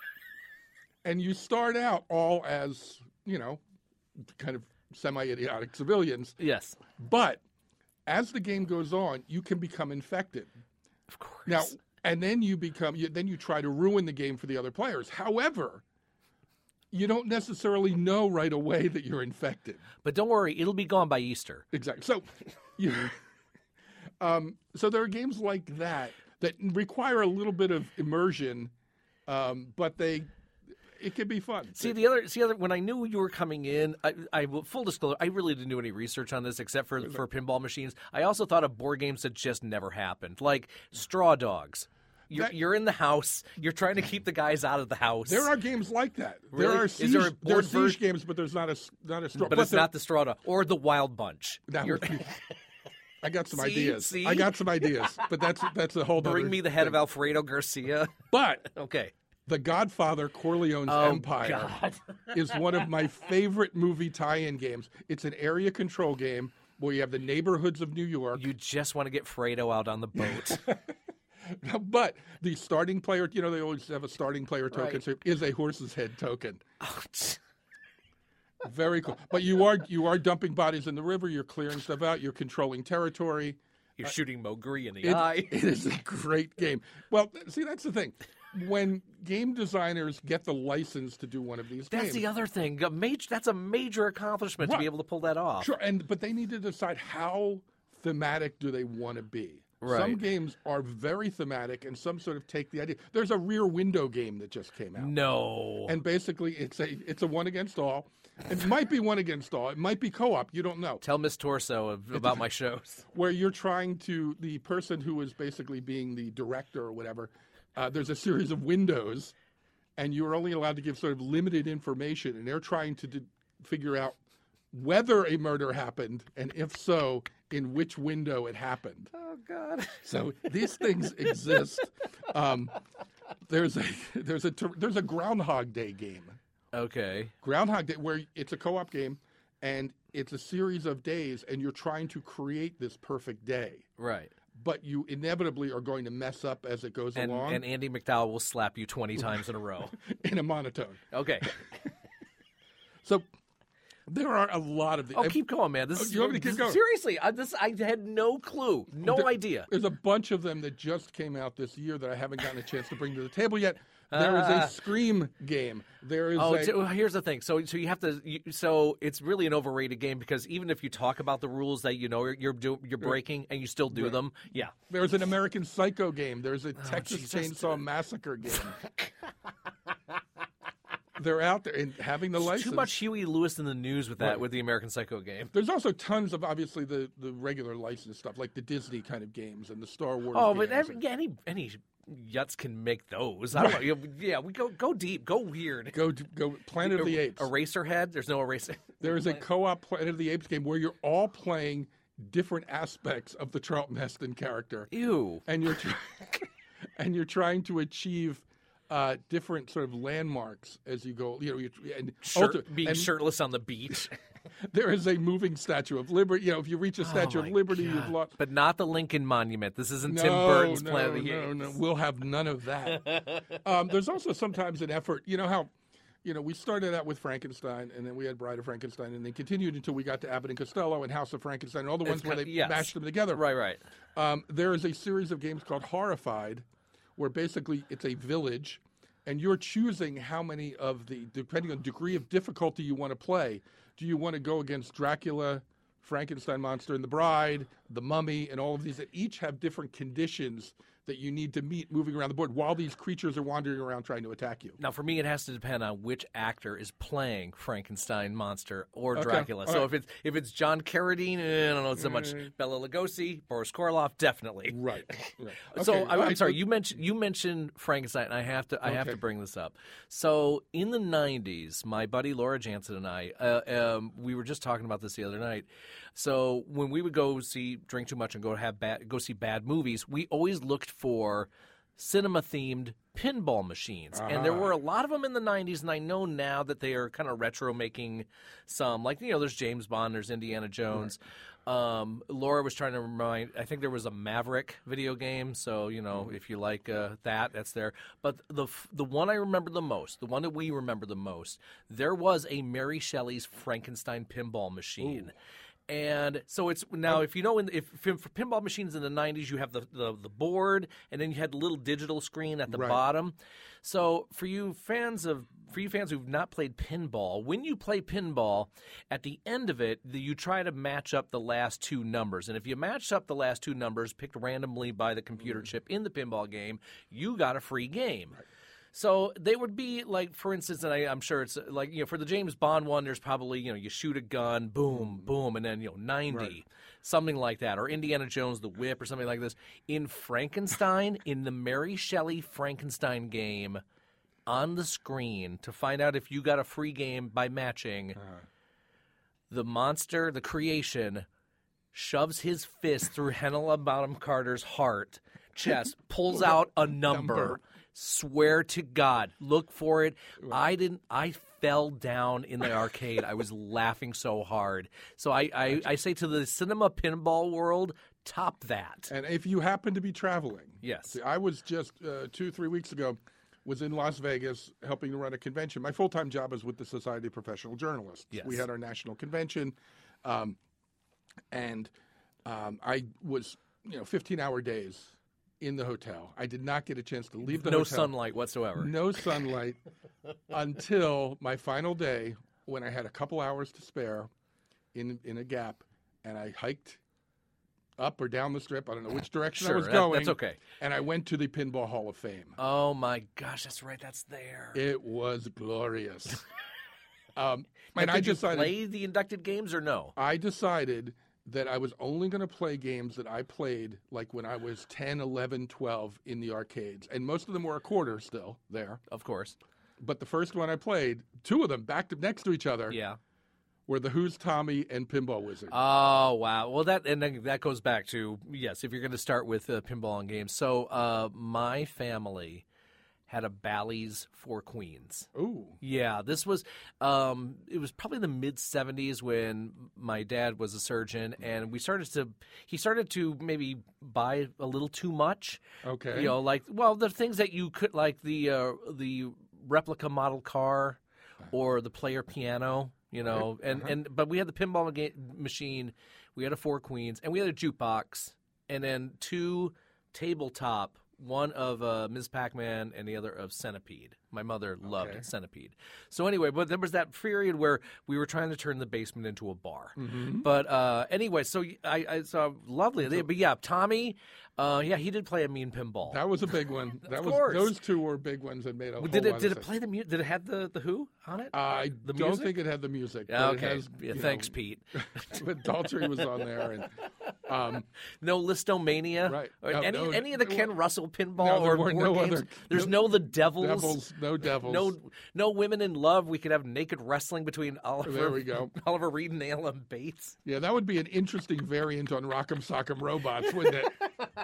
and you start out all as, you know, kind of semi-idiotic civilians. Yes. But as the game goes on, you can become infected. Of course. Now, and then you become, you, then you try to ruin the game for the other players. However, you don't necessarily know right away that you're infected. But don't worry, it'll be gone by Easter. Exactly. So, you, Um, so there are games like that that require a little bit of immersion, um, but they it can be fun. See the other, see other. When I knew you were coming in, I, I full disclosure, I really didn't do any research on this except for for pinball machines. I also thought of board games that just never happened, like Straw Dogs. You're, That- you're in the house. You're trying to keep the guys out of the house. There are games like that. Really? There are Is siege, there a there are board siege version? games, but there's not a s- not a straw. but it's there- not the Straw Dog or the Wild Bunch. That You're- would be, I got some See? ideas. See? I got some ideas, but that's that's a whole. Bring other me the head thing. of Alfredo Garcia. But Okay. The Godfather Corleone's Oh, Empire God. is one of my favorite movie tie-in games. It's an area control game where you have the neighborhoods of New York. You just want to get Fredo out on the boat. But the starting player, you know, they always have a starting player token, Right. so is a horse's head token. Oh, tch. Very cool. But you are you are dumping bodies in the river. You're clearing stuff out. You're controlling territory. You're shooting Mowgli in the It- eye. it is a great game. Well, see, that's the thing. When game designers get the license to do one of these That's games, the other thing. A major, that's a major accomplishment to be Right. able to pull that off. sure, and but they need to decide how thematic do they want to be. Some Right. games are very thematic, and some sort of take the idea. There's a Rear Window game that just came out, No. and basically it's a it's a one against all. It might be one against all. It might be co-op. You don't know. Tell Miss Torso of, about my shows. Where you're trying to the person who is basically being the director or whatever. Uh, there's a series of windows, and you're only allowed to give sort of limited information, and they're trying to d- figure out whether a murder happened, and if so, in which window it happened. Oh, God. So these things exist. Um, there's a there's a ter- there's a Groundhog Day game. Okay. Groundhog Day, where it's a co-op game, and it's a series of days, and you're trying to create this perfect day. Right. But you inevitably are going to mess up as it goes And, along and Andy McDowell will slap you twenty times in a row. in a monotone. Okay. So there are a lot of the. Oh, keep going, man. This Oh, is you want me to keep this- going? Seriously, I, this I had no clue, no There- idea. There's a bunch of them that just came out this year that I haven't gotten a chance to bring to the table yet. There is Ah. a Scream game. There is Oh, a. t- well, here's the thing. So, so you have to. You, so it's really an overrated game because even if you talk about the rules that you know you're you're, do, you're breaking and you still do Right. them, yeah. There's an American Psycho game. There's a Oh, Texas Jesus. Chainsaw Massacre game. They're out there and having the license. Too much Huey Lewis in the news with that Right. with the American Psycho game. There's also tons of obviously the, the regular licensed stuff like the Disney kind of games and the Star Wars. Oh, games but every, and yeah, any any yuts can make those. I don't know. You- Yeah, we go go deep, go weird. go to, go Planet of the Apes. Eraserhead. There's no eraser. There is a co-op Planet of the Apes game where you're all playing different aspects of the Charlton Heston character, Ew. and you're try- and you're trying to achieve uh, different sort of landmarks as you go. You know, you're, and, Shirt, ulti- being and shirtless on the beach. there is a moving Statue of Liberty. You know, if you reach a Statue Oh of my Liberty, God. you've lost. But not the Lincoln Monument. This isn't No, Tim Burton's no, Planet of the no, Apes. no. We'll have none of that. um, there's also sometimes an effort. You know how, you know, we started out with Frankenstein, and then we had Bride of Frankenstein, and then continued until we got to Abbott and Costello and House of Frankenstein, and all the It's ones where they kind- yes. mashed them together. Right, right. Um, there is a series of games called Horrified, where basically it's a village, and you're choosing how many of the, depending on degree of difficulty you want to play. Do you want to go against Dracula, Frankenstein Monster and the Bride, the Mummy, and all of these that each have different conditions that you need to meet moving around the board while these creatures are wandering around trying to attack you? Now, for me, it has to depend on which actor is playing Frankenstein monster or Okay, Dracula. all So right. if it's if it's John Carradine, eh, I don't know so much. Bela Lugosi, Boris Karloff, definitely. Right. right. So Okay, I'm, all I'm right, sorry. so- You mentioned you mentioned Frankenstein, and I have to I have Okay. to bring this up. So in the nineties, my buddy Laura Jansen and I, uh, um, we were just talking about this the other night. So when we would go see drink too much and go have bad go see bad movies, we always looked for cinema themed pinball machines, and there Ah. were a lot of them in the nineties. And I know now that they are kind of retro making some, like you know, there's James Bond, there's Indiana Jones. Um, Laura was trying to remind. I think there was a Maverick video game, so you know if you like uh, that, that's there. But the f- the one I remember the most, the one that we remember the most, there was a Mary Shelley's Frankenstein pinball machine. And so it's now if you know in if for pinball machines in the nineties you have the, the the board and then you had the little digital screen at the Right. bottom. So for you fans of for you fans who've not played pinball, when you play pinball, at the end of it, the, you try to match up the last two numbers. And if you match up the last two numbers picked randomly by the computer Mm. chip in the pinball game, you got a free game. Right. So they would be like, for instance, and I, I'm sure it's like, you know, for the James Bond one, there's probably, you know, you shoot a gun, boom, boom, and then, you know, ninety, Right. something like that. Or Indiana Jones, the whip, or something like this. In Frankenstein, in the Mary Shelley Frankenstein game, on the screen, to find out if you got a free game by matching, Uh-huh. the monster, the creation, shoves his fist through Helena Bonham Carter's heart, chest, pulls out a number. Number. Swear to God, look for it. I didn't. I fell down in the arcade. I was laughing so hard. So I, I, I say to the cinema pinball world, top that. And if you happen to be traveling, Yes. See, I was just uh, two, three weeks ago, was in Las Vegas helping to run a convention. My full-time job is with the Society of Professional Journalists. Yes. We had our national convention, um, and um, I was, you know, fifteen-hour days in the hotel. I did not get a chance to leave the No hotel. sunlight whatsoever. No sunlight until my final day when I had a couple hours to spare in in a gap, and I hiked up or down the strip. I don't know which direction Sure, I was that- going. that's okay. And I went to the Pinball Hall of Fame. Oh my gosh, that's right. That's there. It was glorious. um, Now, and I did you decided play the inducted games or no? I decided that I was only going to play games that I played like when I was ten, eleven, twelve in the arcades. And most of them were a quarter still there. Of course. But the first one I played, two of them back to, next to each other, Yeah. were the Who's Tommy and Pinball Wizard. Oh wow! Well, that and then that goes back to yes. If you're going to start with uh, pinball and games, so uh, my family had a Bally's Four Queens. Ooh. Yeah, this was um, it was probably the mid seventies when my dad was a surgeon, and we started to he started to maybe buy a little too much. Okay. You know, like well, the things that you could like the uh, the replica model car or the player piano. You know, Right. and, Uh-huh. and but we had the pinball ga- machine, we had a Four Queens, and we had a jukebox, and then two tabletop, one of uh, Miz Pac-Man and the other of Centipede. My mother loved Okay. Centipede. So anyway, but there was that period where we were trying to turn the basement into a bar. Mm-hmm. But uh, anyway, so I, I saw lovely. They, but yeah, Tommy, uh, yeah, he did play a mean pinball. That was a big one. That was course. those two were big ones that made a whole did lot it? Did of it sense. play the music? Did it have the, the Who on it? I The don't music? think it had the music. Yeah, but okay. It has, yeah, you thanks, know, Pete. but Daltrey was on there, and um, No Listomania, Right. Or No, any no, any of the there Ken were- Russell pinball No, there or were board no games. other- There's no- no the Devils. Devils, no Devils. No, no women in love. We could have naked wrestling between Oliver. There we go. Oliver Reed and Alan Bates. Yeah, that would be an interesting variant on Rock'em Sock'em Robots, wouldn't it?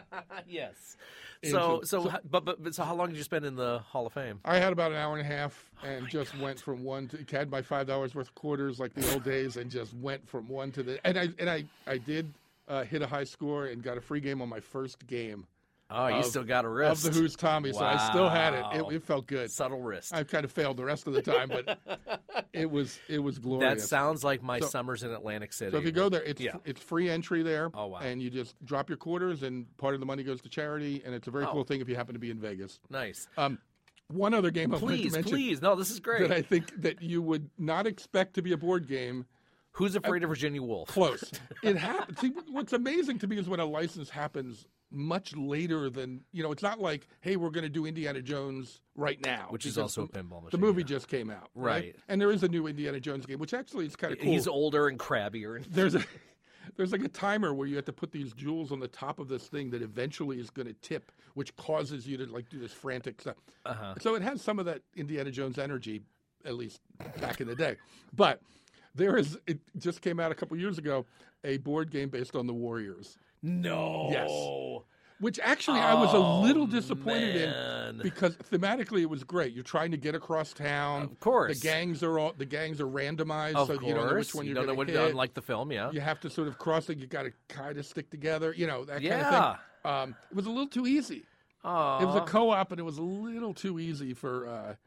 Yes. So, Inter- so, but, but, but, so, how long did you spend in the Hall of Fame? I had about an hour and a half, and just went from one to had my five dollars worth of quarters like the old days, and just went from one to the and I and I I did uh, hit a high score and got a free game on my first game Oh, you of- still got a wrist of the Who's Tommy, so I still had it. Wow. It, it felt good. subtle wrist. I kind of failed the rest of the time, but it was it was That glorious. sounds like my So- summers in Atlantic City. So if you go there, it's Yeah. it's free entry there. Oh, wow. And you just drop your quarters, and part of the money goes to charity, and it's a very Oh. cool thing if you happen to be in Vegas. Nice. Um, one other game I wanted to Please, mention please. No, this is great. that I think that you would not expect to be a board game. Who's Afraid of Virginia Woolf? Close. It happens. See, what's amazing to me is when a license happens much later than, you know, it's not like, hey, we're going to do Indiana Jones right now. Which is because also a the- pinball machine. The movie yeah. just came out. Right. And there is a new Indiana Jones game, which actually is kind of cool. He's older and crabbier. There's a there's like a timer where you have to put these jewels on the top of this thing that eventually is going to tip, which causes you to like do this frantic stuff. Uh-huh. So it has some of that Indiana Jones energy, at least back in the day. But there is it just came out a couple years ago, a board game based on the Warriors, No. Yes. which actually I was a little Oh, disappointed man. in because thematically it was great. You're trying to get across town. Of course. the gangs are all the gangs are randomized, Of so course. you don't know which one you you're don't know going what, to hit. unlike the film, yeah. You have to sort of cross it. You got to kind of stick together. You know that Yeah. kind of thing. Um, it was a little too easy. Aw. It was a co-op, and it was a little too easy for uh,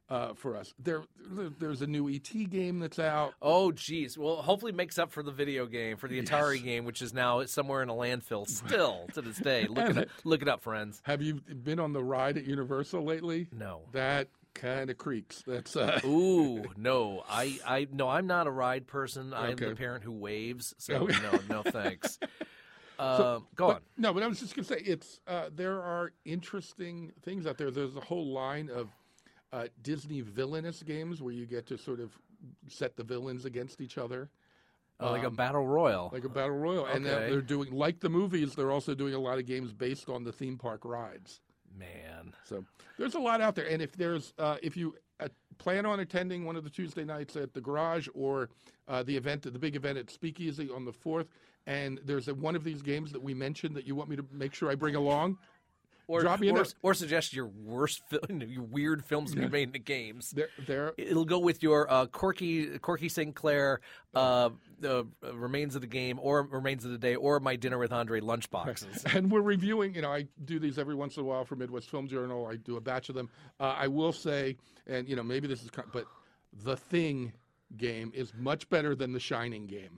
uh, for us. There, there, there's a new E T game that's out. Oh, geez. Well, hopefully it makes up for the video game, for the Atari Yes. game, which is now somewhere in a landfill still to this day. Look it up, look it up, friends. Have you been on the ride at Universal lately? No. That kind of creaks. That's uh, Ooh, no. I, I, no, I'm not a ride person. I'm Okay. the parent who waves. So, Okay. no, no thanks. Uh, go but- on. No, but I was just going to say, it's uh, there are interesting things out there. There's a whole line of uh, Disney villainous games where you get to sort of set the villains against each other. Oh, like a Um, battle royal. Like a battle royal. And they're, Okay. they're doing, like the movies, they're also doing a lot of games based on the theme park rides. Man. So there's a lot out there. And if there's, uh, if you uh, plan on attending one of the Tuesday nights at the Garage or uh, the event, the big event at Speakeasy on the fourth, and there's a, one of these games that we mentioned that you want me to make sure I bring along, Or, drop me a or, note. or suggest your worst, film, your weird films to be made into games. There, there, It'll go with your uh, Corky Corky Sinclair, uh, the uh, Remains of the Game, or Remains of the Day, or My Dinner with Andre lunchboxes. and we're reviewing, you know, I do these every once in a while for Midwest Film Journal. I do a batch of them. Uh, I will say, and, you know, maybe this is, kind but The Thing game is much better than The Shining game.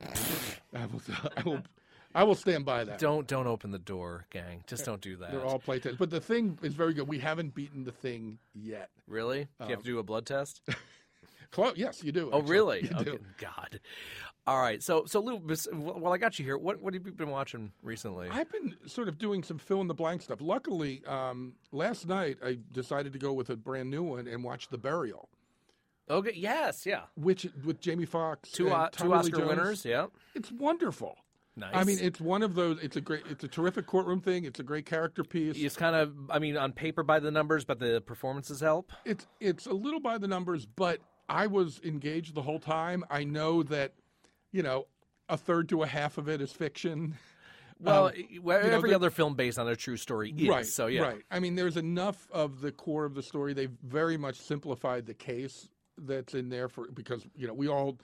I will, I will, I will stand by that. Don't don't open the door, gang. Just don't do that. They're all play tests. But The Thing is very good. We haven't beaten The Thing yet. Really? Do you have to do a blood test? Clo- yes, you do. Oh, actually. really? You Okay. do. God. All right. So so Lou, bes- while I got you here, what what have you been watching recently? I've been sort of doing some fill in the blank stuff. Luckily, um, last night I decided to go with a brand new one and watch The Burial, Okay. Yes. Yeah. which with Jamie Foxx, Two and uh, Tommy two Lee Oscar Jones. winners. Yeah. It's wonderful. Nice. I mean, it's one of those. It's a great. It's a terrific courtroom thing. It's a great character piece. it's kind of, I mean, on paper by the numbers, but the performances help. It's it's a little by the numbers, but I was engaged the whole time. I know that, you know, a third to a half of it is fiction. Well, Um, well, you know, every the- other film based on a true story is. Right. So yeah. Right. I mean, there's enough of the core of the story. They've very much simplified the case that's in there for because you know we all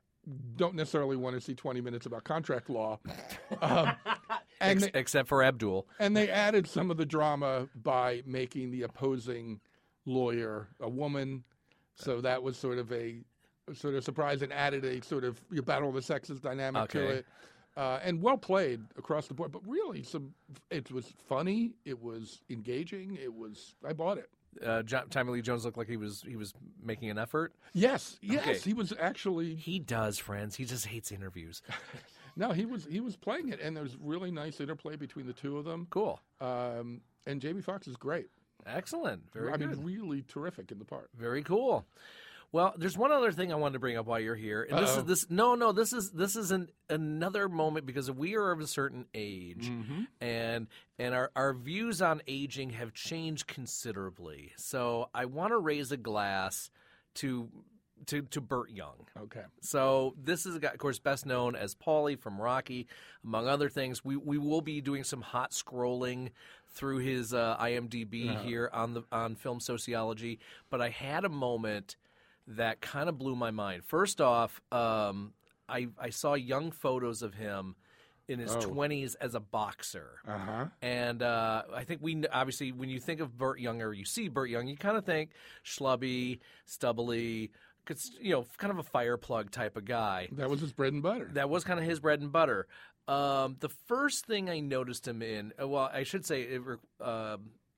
don't necessarily want to see twenty minutes about contract law. Um, and Ex- they, except for Abdul. and they added some of the drama by making the opposing lawyer a woman. So that was sort of a sort of surprise and added a sort of you know, battle of the sexes dynamic to Okay. it. Uh, and well played across the board, but really, some it was funny. It was engaging. It was. I bought it. Uh, Jo- Tommy Lee Jones looked like he was he was making an effort. Yes, yes, Okay. he was actually. He does, friends. He just hates interviews. No, he was. He was playing it, and there's really nice interplay between the two of them. Cool. Um, and Jamie Foxx is great. Excellent. Very I good. mean, really terrific in the part. Very cool. Well, there's one other thing I wanted to bring up while you're here, and this Uh-oh. is this. No, no, this is this is an, another moment because we are of a certain age, Mm-hmm. and and our our views on aging have changed considerably. So I want to raise a glass to to to Burt Young. Okay. So this is a guy, of course, best known as Paulie from Rocky, among other things. We we will be doing some hot scrolling through his uh, I M D B Uh-huh. here on the on Film Sociology. But I had a moment that kind of blew my mind. First off, um, I I saw young photos of him in his Oh. twenties as a boxer. Uh huh. And uh, I think we obviously, when you think of Burt Young or you see Burt Young, you kind of think schlubby, stubbly, 'cause, you know, kind of a fire plug type of guy. That was his bread and butter. That was kind of his bread and butter. Um, the first thing I noticed him in, uh, well, I should say, it, uh,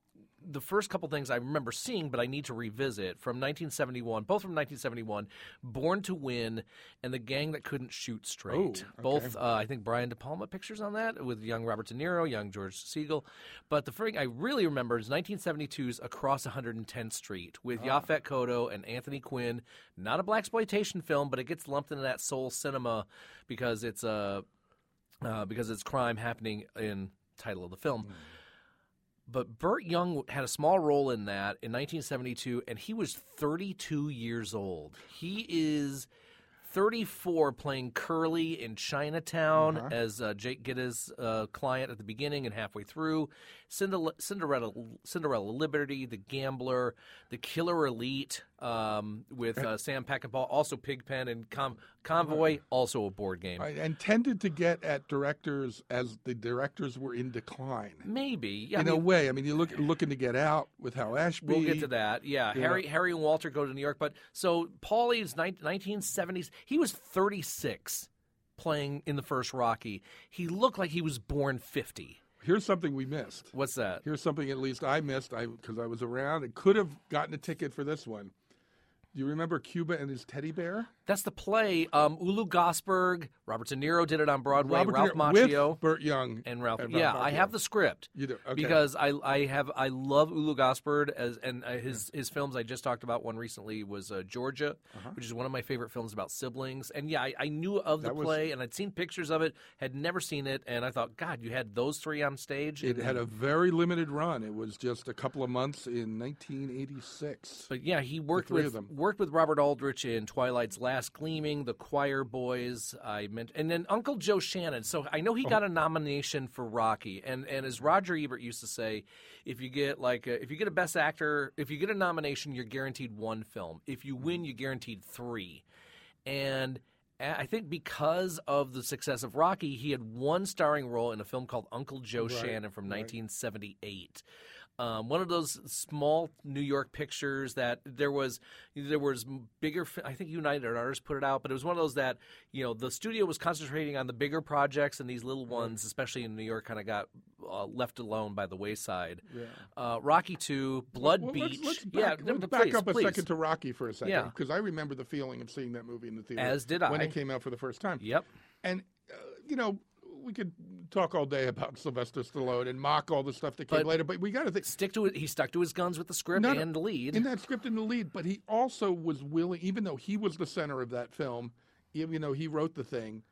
the first couple things I remember seeing, but I need to revisit from nineteen seventy-one, both from nineteen seventy-one, Born to Win and The Gang That Couldn't Shoot Straight. Oh, okay. Both, uh, I think, Brian De Palma pictures on that with young Robert De Niro, young George Siegel. But the first I really remember is nineteen seventy-two's Across one hundred tenth Street with Ah. Yaphet Kotto and Anthony Quinn. Not a blaxploitation film, but it gets lumped into that soul cinema because it's uh, uh, because it's crime happening in title of the film. Hmm. But Burt Young had a small role in that in nineteen seventy-two, and he was thirty-two years old. He is thirty-four playing Curly in Chinatown Uh-huh. as uh, Jake Gitta's uh, client at the beginning and halfway through. Cinderella, Cinderella, Cinderella Liberty, The Gambler, The Killer Elite um, with uh, Sam Peckinpah, also Pigpen, and Com- Convoy, also a board game. Right, and tended to get at directors as the directors were in decline. Maybe. Yeah, in I a mean, way. I mean, you look looking to get out with Hal Ashby. We'll get to that. Yeah, You Harry know. Harry and Walter go to New York. But so Paulie's nineteen seventies. He was thirty-six playing in the first Rocky. He looked like he was born fifty. Here's something we missed. What's that? Here's something at least I missed I because I was around and could have gotten a ticket for this one. Do you remember Cuba and his teddy bear? That's the play. Um, Ulu Gosberg, Robert De Niro did it on Broadway. Robert Ralph De Niro Macchio with Burt Young and Ralph. and yeah, Ralph I Macchio. have the script. You do okay. Because I I have I love Ulu Gosberg as and uh, his his films. I just talked about one recently was uh, Georgia, Uh-huh. which is one of my favorite films about siblings. And yeah, I, I knew of the That was- play and I'd seen pictures of it, had never seen it, and I thought, God, you had those three on stage. It And- had a very limited run. It was just a couple of months in nineteen eighty-six. But yeah, he worked three with of them. worked with Robert Aldrich in Twilight's Last Gleaming, The Choir Boys. I meant, and then Uncle Joe Shannon. So I know he got a nomination for Rocky, and and as Roger Ebert used to say, if you get like a, if you get a Best Actor, if you get a nomination, you're guaranteed one film. If you win, you're guaranteed three. And I think because of the success of Rocky, he had one starring role in a film called Uncle Joe Right, Shannon from right. nineteen seventy-eight. Um, one of those small New York pictures that there was there was bigger. I think United Artists put it out, but it was one of those that you know the studio was concentrating on the bigger projects, and these little ones, especially in New York, kind of got uh, left alone by the wayside. Yeah. Uh, Rocky two, Blood Well, Beach. Let's, let's yeah, back, no, let's but back please, up a please. second to Rocky for a second, Yeah. because I remember the feeling of seeing that movie in the theater. As did when I. it came out for the first time. Yep. And uh, you know, we could talk all day about Sylvester Stallone and mock all the stuff that came But later, but we got to think. Stick to it. He stuck to his guns with the script No, no, and the lead. in that script in the lead, but he also was willing, even though he was the center of that film, even though he wrote the thing,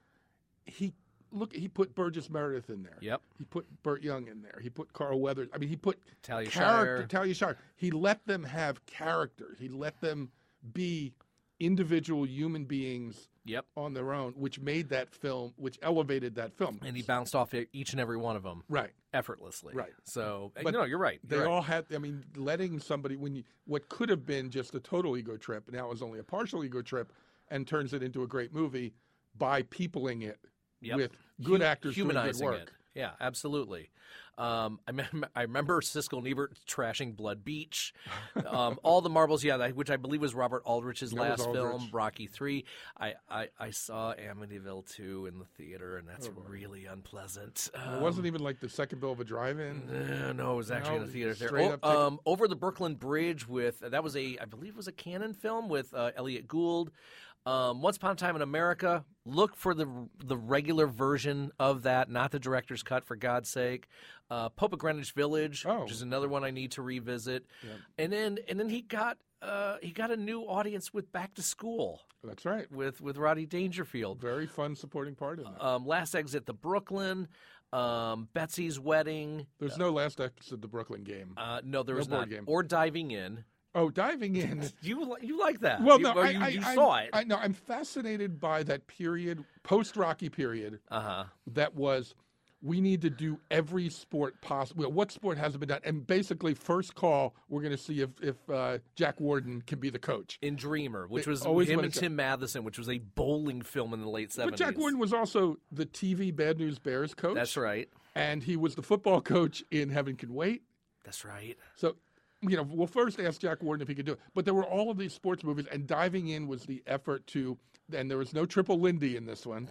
he look he put Burgess Meredith in there. Yep. He put Burt Young in there. He put Carl Weathers. I mean, he put Talia character. Shire. Talia Shire. He let them have character. He let them be individual human beings Yep. on their own, which made that film, which elevated that film. And he bounced off each and every one of them right. effortlessly. Right. So, But no, you're right. They You're right. all had. I mean, letting somebody when you what could have been just a total ego trip now is only a partial ego trip, and turns it into a great movie by peopling it Yep. with good Hu- actors doing good humanizing work. it. Yeah, absolutely. Um, I, mem- I remember Siskel and Ebert trashing Blood Beach, um, all the marbles. Yeah, that, which I believe was Robert Aldrich's That was last film, Aldrich. Rocky Three. I, I, I saw Amityville Two in the theater, and that's really unpleasant. And it Um, wasn't even like the second bill of a drive-in. Uh, no, it was actually No, in the theater there. straight Oh, up take- um, Over the Brooklyn Bridge with that was a I believe it was a Cannon film with uh, Elliot Gould. Um, Once Upon a Time in America. Look for the the regular version of that, not the director's cut, for God's sake. Uh, Pope of Greenwich Village, Oh. which is another one I need to revisit. Yeah. And then and then he got uh, he got a new audience with Back to School That's right. with with Rodney Dangerfield. Very fun supporting part in that. Um, Last Exit to Brooklyn. Um, Betsy's Wedding. There's no last episode of the Brooklyn game. Uh, no, there No was board not. game. Or Diving In. Oh, diving in. You li- you like that? Well, you, no, or I, you, I, you I, saw it. I know. I'm fascinated by that period, post-Rocky period, Uh huh. that was we need to do every sport possible. Well, what sport hasn't been done? And basically, first call, we're going to see if if uh, Jack Warden can be the coach. In Dreamer, which They was always him wanted and to- Tim Matheson, which was a bowling film in the late But seventies. Jack Warden was also the T V Bad News Bears coach. That's right. And he was the football coach in Heaven Can Wait. That's right. So, you know, we'll first ask Jack Warden if he could do it. But there were all of these sports movies, and Diving In was the effort to, and there was no Triple Lindy in this one.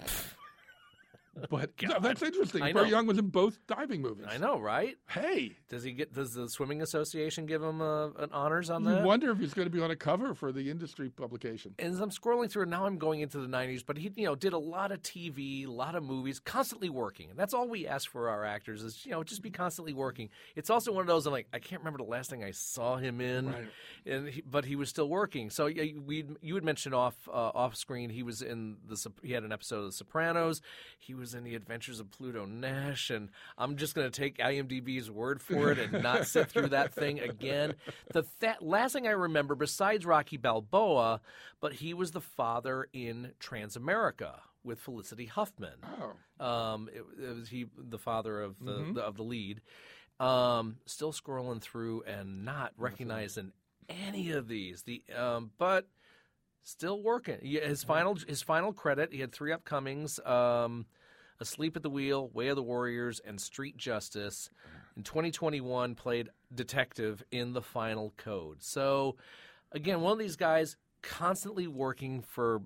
But no, that's interesting. I Burt know. Young was in both diving movies. I know, right? Hey, Does he get? Does the swimming association give him uh, an honors on you that? wonder if he's going to be on a cover for the industry publication. And as I'm scrolling through, now I'm going into the nineties, but he, you know, did a lot of T V, a lot of movies, constantly working. And that's all we ask for our actors is, you know, just be constantly working. It's also one of those I'm like, I can't remember the last thing I saw him in, Right. and he, but he was still working. So yeah, we you had mentioned off uh, off screen he was in the Sop- he had an episode of The Sopranos. He was was in The Adventures of Pluto Nash, and I'm just going to take IMDb's word for it and not sit through that thing again. The th- last thing I remember, besides Rocky Balboa, but he was the father in Transamerica with Felicity Huffman. Oh. Um, it, it was he, the father of the, Mm-hmm. the of the lead. Um, still scrolling through and not recognizing any of these. The um, but still working. He- His final his final credit. He had three upcomings: um, Asleep at the Wheel, Way of the Warriors, and Street Justice. In twenty twenty-one, played detective in The Final Code. So, again, one of these guys constantly working for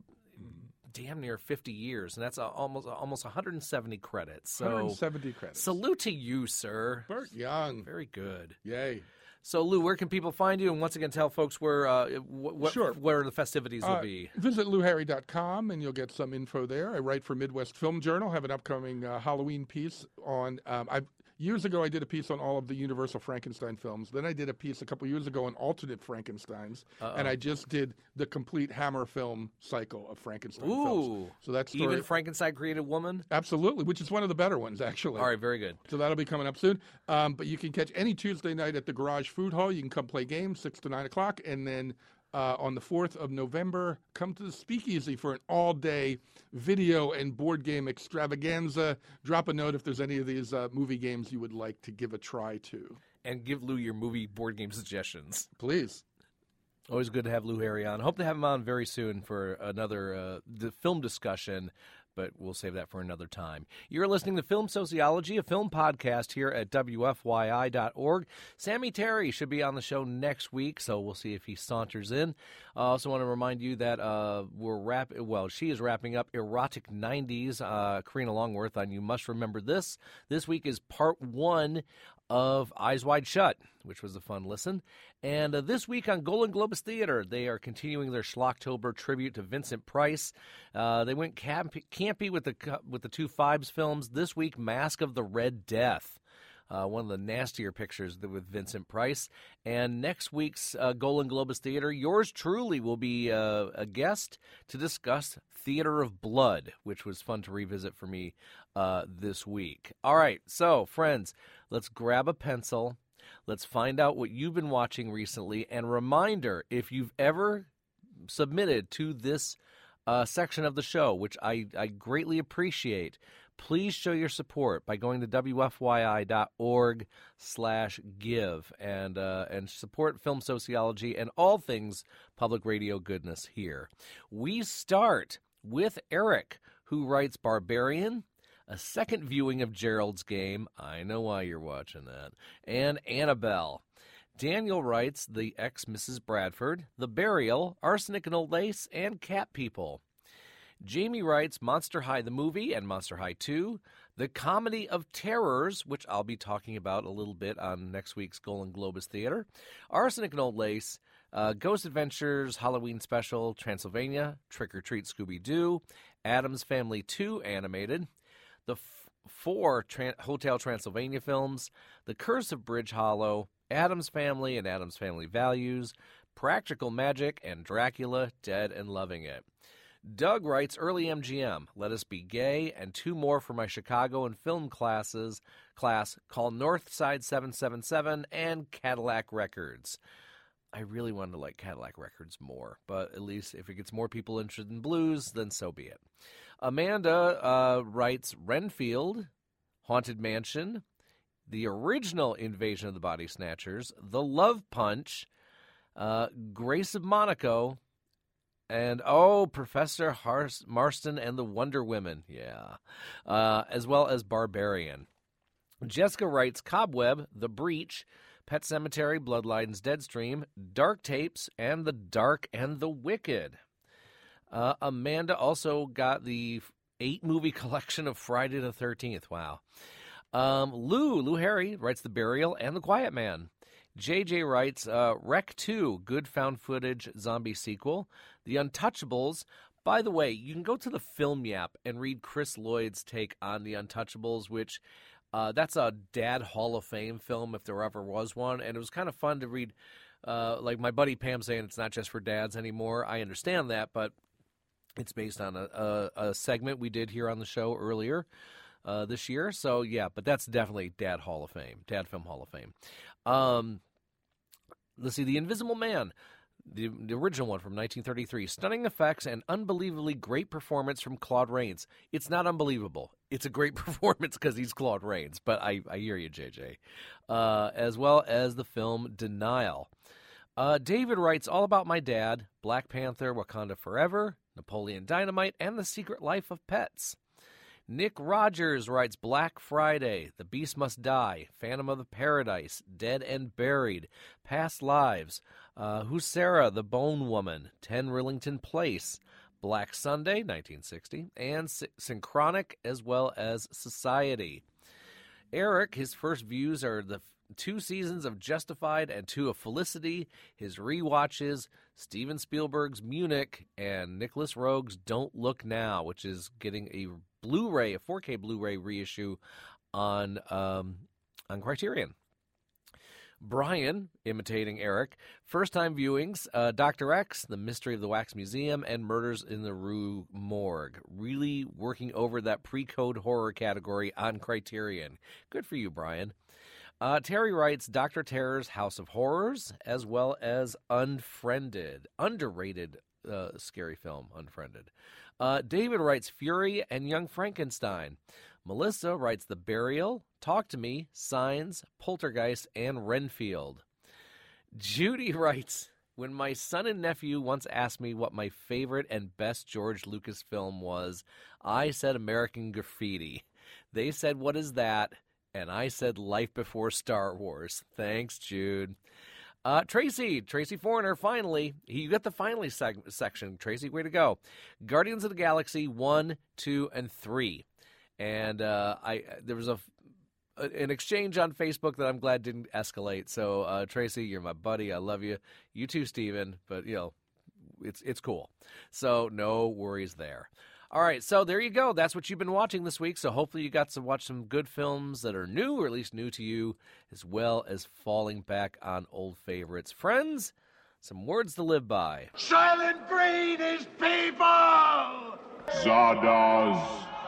damn near fifty years, and that's a, almost almost one hundred seventy credits. So one hundred seventy credits. salute to you, sir. Burt Young. Very good. Yay. So, Lou, where can people find you? And once again, tell folks where uh, wh- what, Sure. where the festivities will Uh, be. Visit lou harry dot com and you'll get some info there. I write for Midwest Film Journal. Have an upcoming uh, Halloween piece on. Um, I years ago I did a piece on all of the Universal Frankenstein films. Then I did a piece a couple years ago on alternate Frankensteins, Uh-oh. and I just did the complete Hammer film cycle of Frankenstein Ooh. films. So that's story, Even Frankenstein created woman? absolutely, which is one of the better ones actually. All right, very good. So that'll be coming up soon. Um, but you can catch any Tuesday night at the Garage Food Hall. You can come play games six to nine o'clock, and then uh, on the fourth of November, come to the Speakeasy for an all-day video and board game extravaganza. Drop a note if there's any of these uh, movie games you would like to give a try to. And give Lou your movie board game suggestions. Please. Always good to have Lou Harry on. Hope to have him on very soon for another uh, d- film discussion, but we'll save that for another time. You're listening to Film Sociology, a film podcast here at W F Y I dot org. Sammy Terry should be on the show next week, so we'll see if he saunters in. I also want to remind you that uh, we're wrap. Well, she is wrapping up Erotic nineties, uh, Karina Longworth on You Must Remember This. This week is part one of Eyes Wide Shut, which was a fun listen. And uh, this week on Golden Globus Theater, they are continuing their Schlocktober tribute to Vincent Price. Uh, they went camp- campy with the with the two Fibes films. This week, Mask of the Red Death, uh, one of the nastier pictures with Vincent Price. And next week's uh, Golden Globus Theater, yours truly will be uh, a guest to discuss Theater of Blood, which was fun to revisit for me uh, this week. All right, so friends, let's grab a pencil. Let's find out what you've been watching recently. And reminder, if you've ever submitted to this uh, section of the show, which I, I greatly appreciate, please show your support by going to W F Y I dot org slash give and uh, and support Film Sociology and all things public radio goodness here. We start with Eric, who writes Barbarian, a second viewing of Gerald's Game, I know why you're watching that, and Annabelle. Daniel writes The Ex-Missus Bradford, The Burial, Arsenic and Old Lace, and Cat People. Jamie writes Monster High the Movie and Monster High two, The Comedy of Terrors, which I'll be talking about a little bit on next week's Golden Globus Theater, Arsenic and Old Lace, uh, Ghost Adventures, Halloween Special, Transylvania, Trick or Treat Scooby-Doo, Addams Family two animated, the f- four Tran- Hotel Transylvania films, The Curse of Bridge Hollow, Addams Family and Addams Family Values, Practical Magic, and Dracula, Dead and Loving It. Doug writes Early M G M, Let Us Be Gay, and two more for my Chicago and film classes class called Northside seven seven seven and Cadillac Records. I really wanted to like Cadillac Records more, but at least if it gets more people interested in blues, then so be it. Amanda uh, writes Renfield, Haunted Mansion, the original Invasion of the Body Snatchers, The Love Punch, uh, Grace of Monaco, and, oh, Professor Hars- Marston and the Wonder Women, yeah, uh, as well as Barbarian. Jessica writes Cobweb, The Breach, Pet Cemetery, Bloodlines, Deadstream, Dark Tapes, and The Dark and the Wicked. Uh, Amanda also got the eight-movie collection of Friday the thirteenth. Wow. Um, Lou, Lou Harry writes The Burial and The Quiet Man. J J writes uh, Rec two, good found footage zombie sequel. The Untouchables. By the way, you can go to the Film Yap and read Chris Lloyd's take on The Untouchables, which uh, that's a Dad Hall of Fame film if there ever was one. And it was kind of fun to read, uh, like my buddy Pam saying it's not just for dads anymore. I understand that, but It's based on a, a, a segment we did here on the show earlier uh, this year. So, yeah, but that's definitely Dad Hall of Fame, Dad Film Hall of Fame. Um, let's see, The Invisible Man, the, the original one from nineteen thirty-three. Stunning effects and unbelievably great performance from Claude Rains. It's not unbelievable. It's a great performance because he's Claude Rains, but I, I hear you, J J. Uh, as well as the film Denial. Uh, David writes all about my dad, Black Panther, Wakanda Forever, Napoleon Dynamite, and The Secret Life of Pets. Nick Rogers writes Black Friday, The Beast Must Die, Phantom of the Paradise, Dead and Buried, Past Lives, uh, Who's Sarah, The Bone Woman, ten Rillington Place, Black Sunday, nineteen sixty, and Sy- Synchronic, as well as Society. Eric, his first views are the two seasons of Justified and two of Felicity, his rewatches, Steven Spielberg's Munich, and Nicholas Roeg's Don't Look Now, which is getting a Blu-ray, a four K Blu-ray reissue on um, on Criterion. Brian, imitating Eric, first-time viewings, uh, Doctor X, The Mystery of the Wax Museum, and Murders in the Rue Morgue. Really working over that pre-code horror category on Criterion. Good for you, Brian. Uh, Terry writes Doctor Terror's House of Horrors, as well as Unfriended, underrated uh, scary film, Unfriended. Uh, David writes Fury and Young Frankenstein. Melissa writes The Burial, Talk to Me, Signs, Poltergeist, and Renfield. Judy writes, when my son and nephew once asked me what my favorite and best George Lucas film was, I said American Graffiti. They said, what is that? And I said Life Before Star Wars. Thanks, Jude. Uh, Tracy, Tracy Foreigner, finally. You got the finally seg- section, Tracy. Way to go. Guardians of the Galaxy one, two, and three. And uh, I there was a, an exchange on Facebook that I'm glad didn't escalate. So, uh, Tracy, you're my buddy. I love you. You too, Steven. But, you know, it's it's cool. So, no worries there. All right, so there you go. That's what you've been watching this week. So hopefully you got to watch some good films that are new, or at least new to you, as well as falling back on old favorites. Friends, some words to live by. Silent Green is people! Zardoz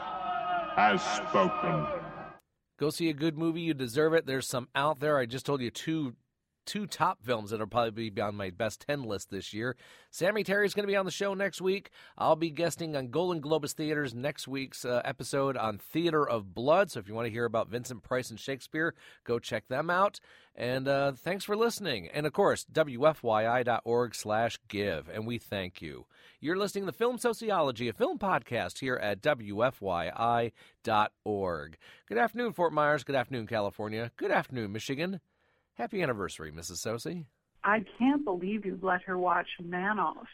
has spoken. Go see a good movie. You deserve it. There's some out there. I just told you two two top films that will probably be on my best ten list this year. Sammy Terry's going to be on the show next week. I'll be guesting on Golden Globus Theater's next week's uh, episode on Theater of Blood. So if you want to hear about Vincent Price and Shakespeare, go check them out. And uh, thanks for listening. And, of course, W F Y I dot org slash give. And we thank you. You're listening to Film Sociology, a film podcast here at W F Y I dot org. Good afternoon, Fort Myers. Good afternoon, California. Good afternoon, Michigan. Happy anniversary, Missus Sosi. I can't believe you let her watch Manos.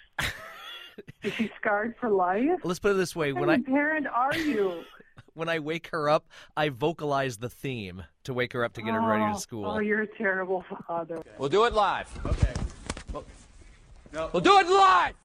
Is she scarred for life? Let's put it this way. What when kind I of parent are you? When I wake her up, I vocalize the theme to wake her up to get her ready to school. Oh, you're a terrible father. We'll do it live. Okay. We'll, no. we'll do it live!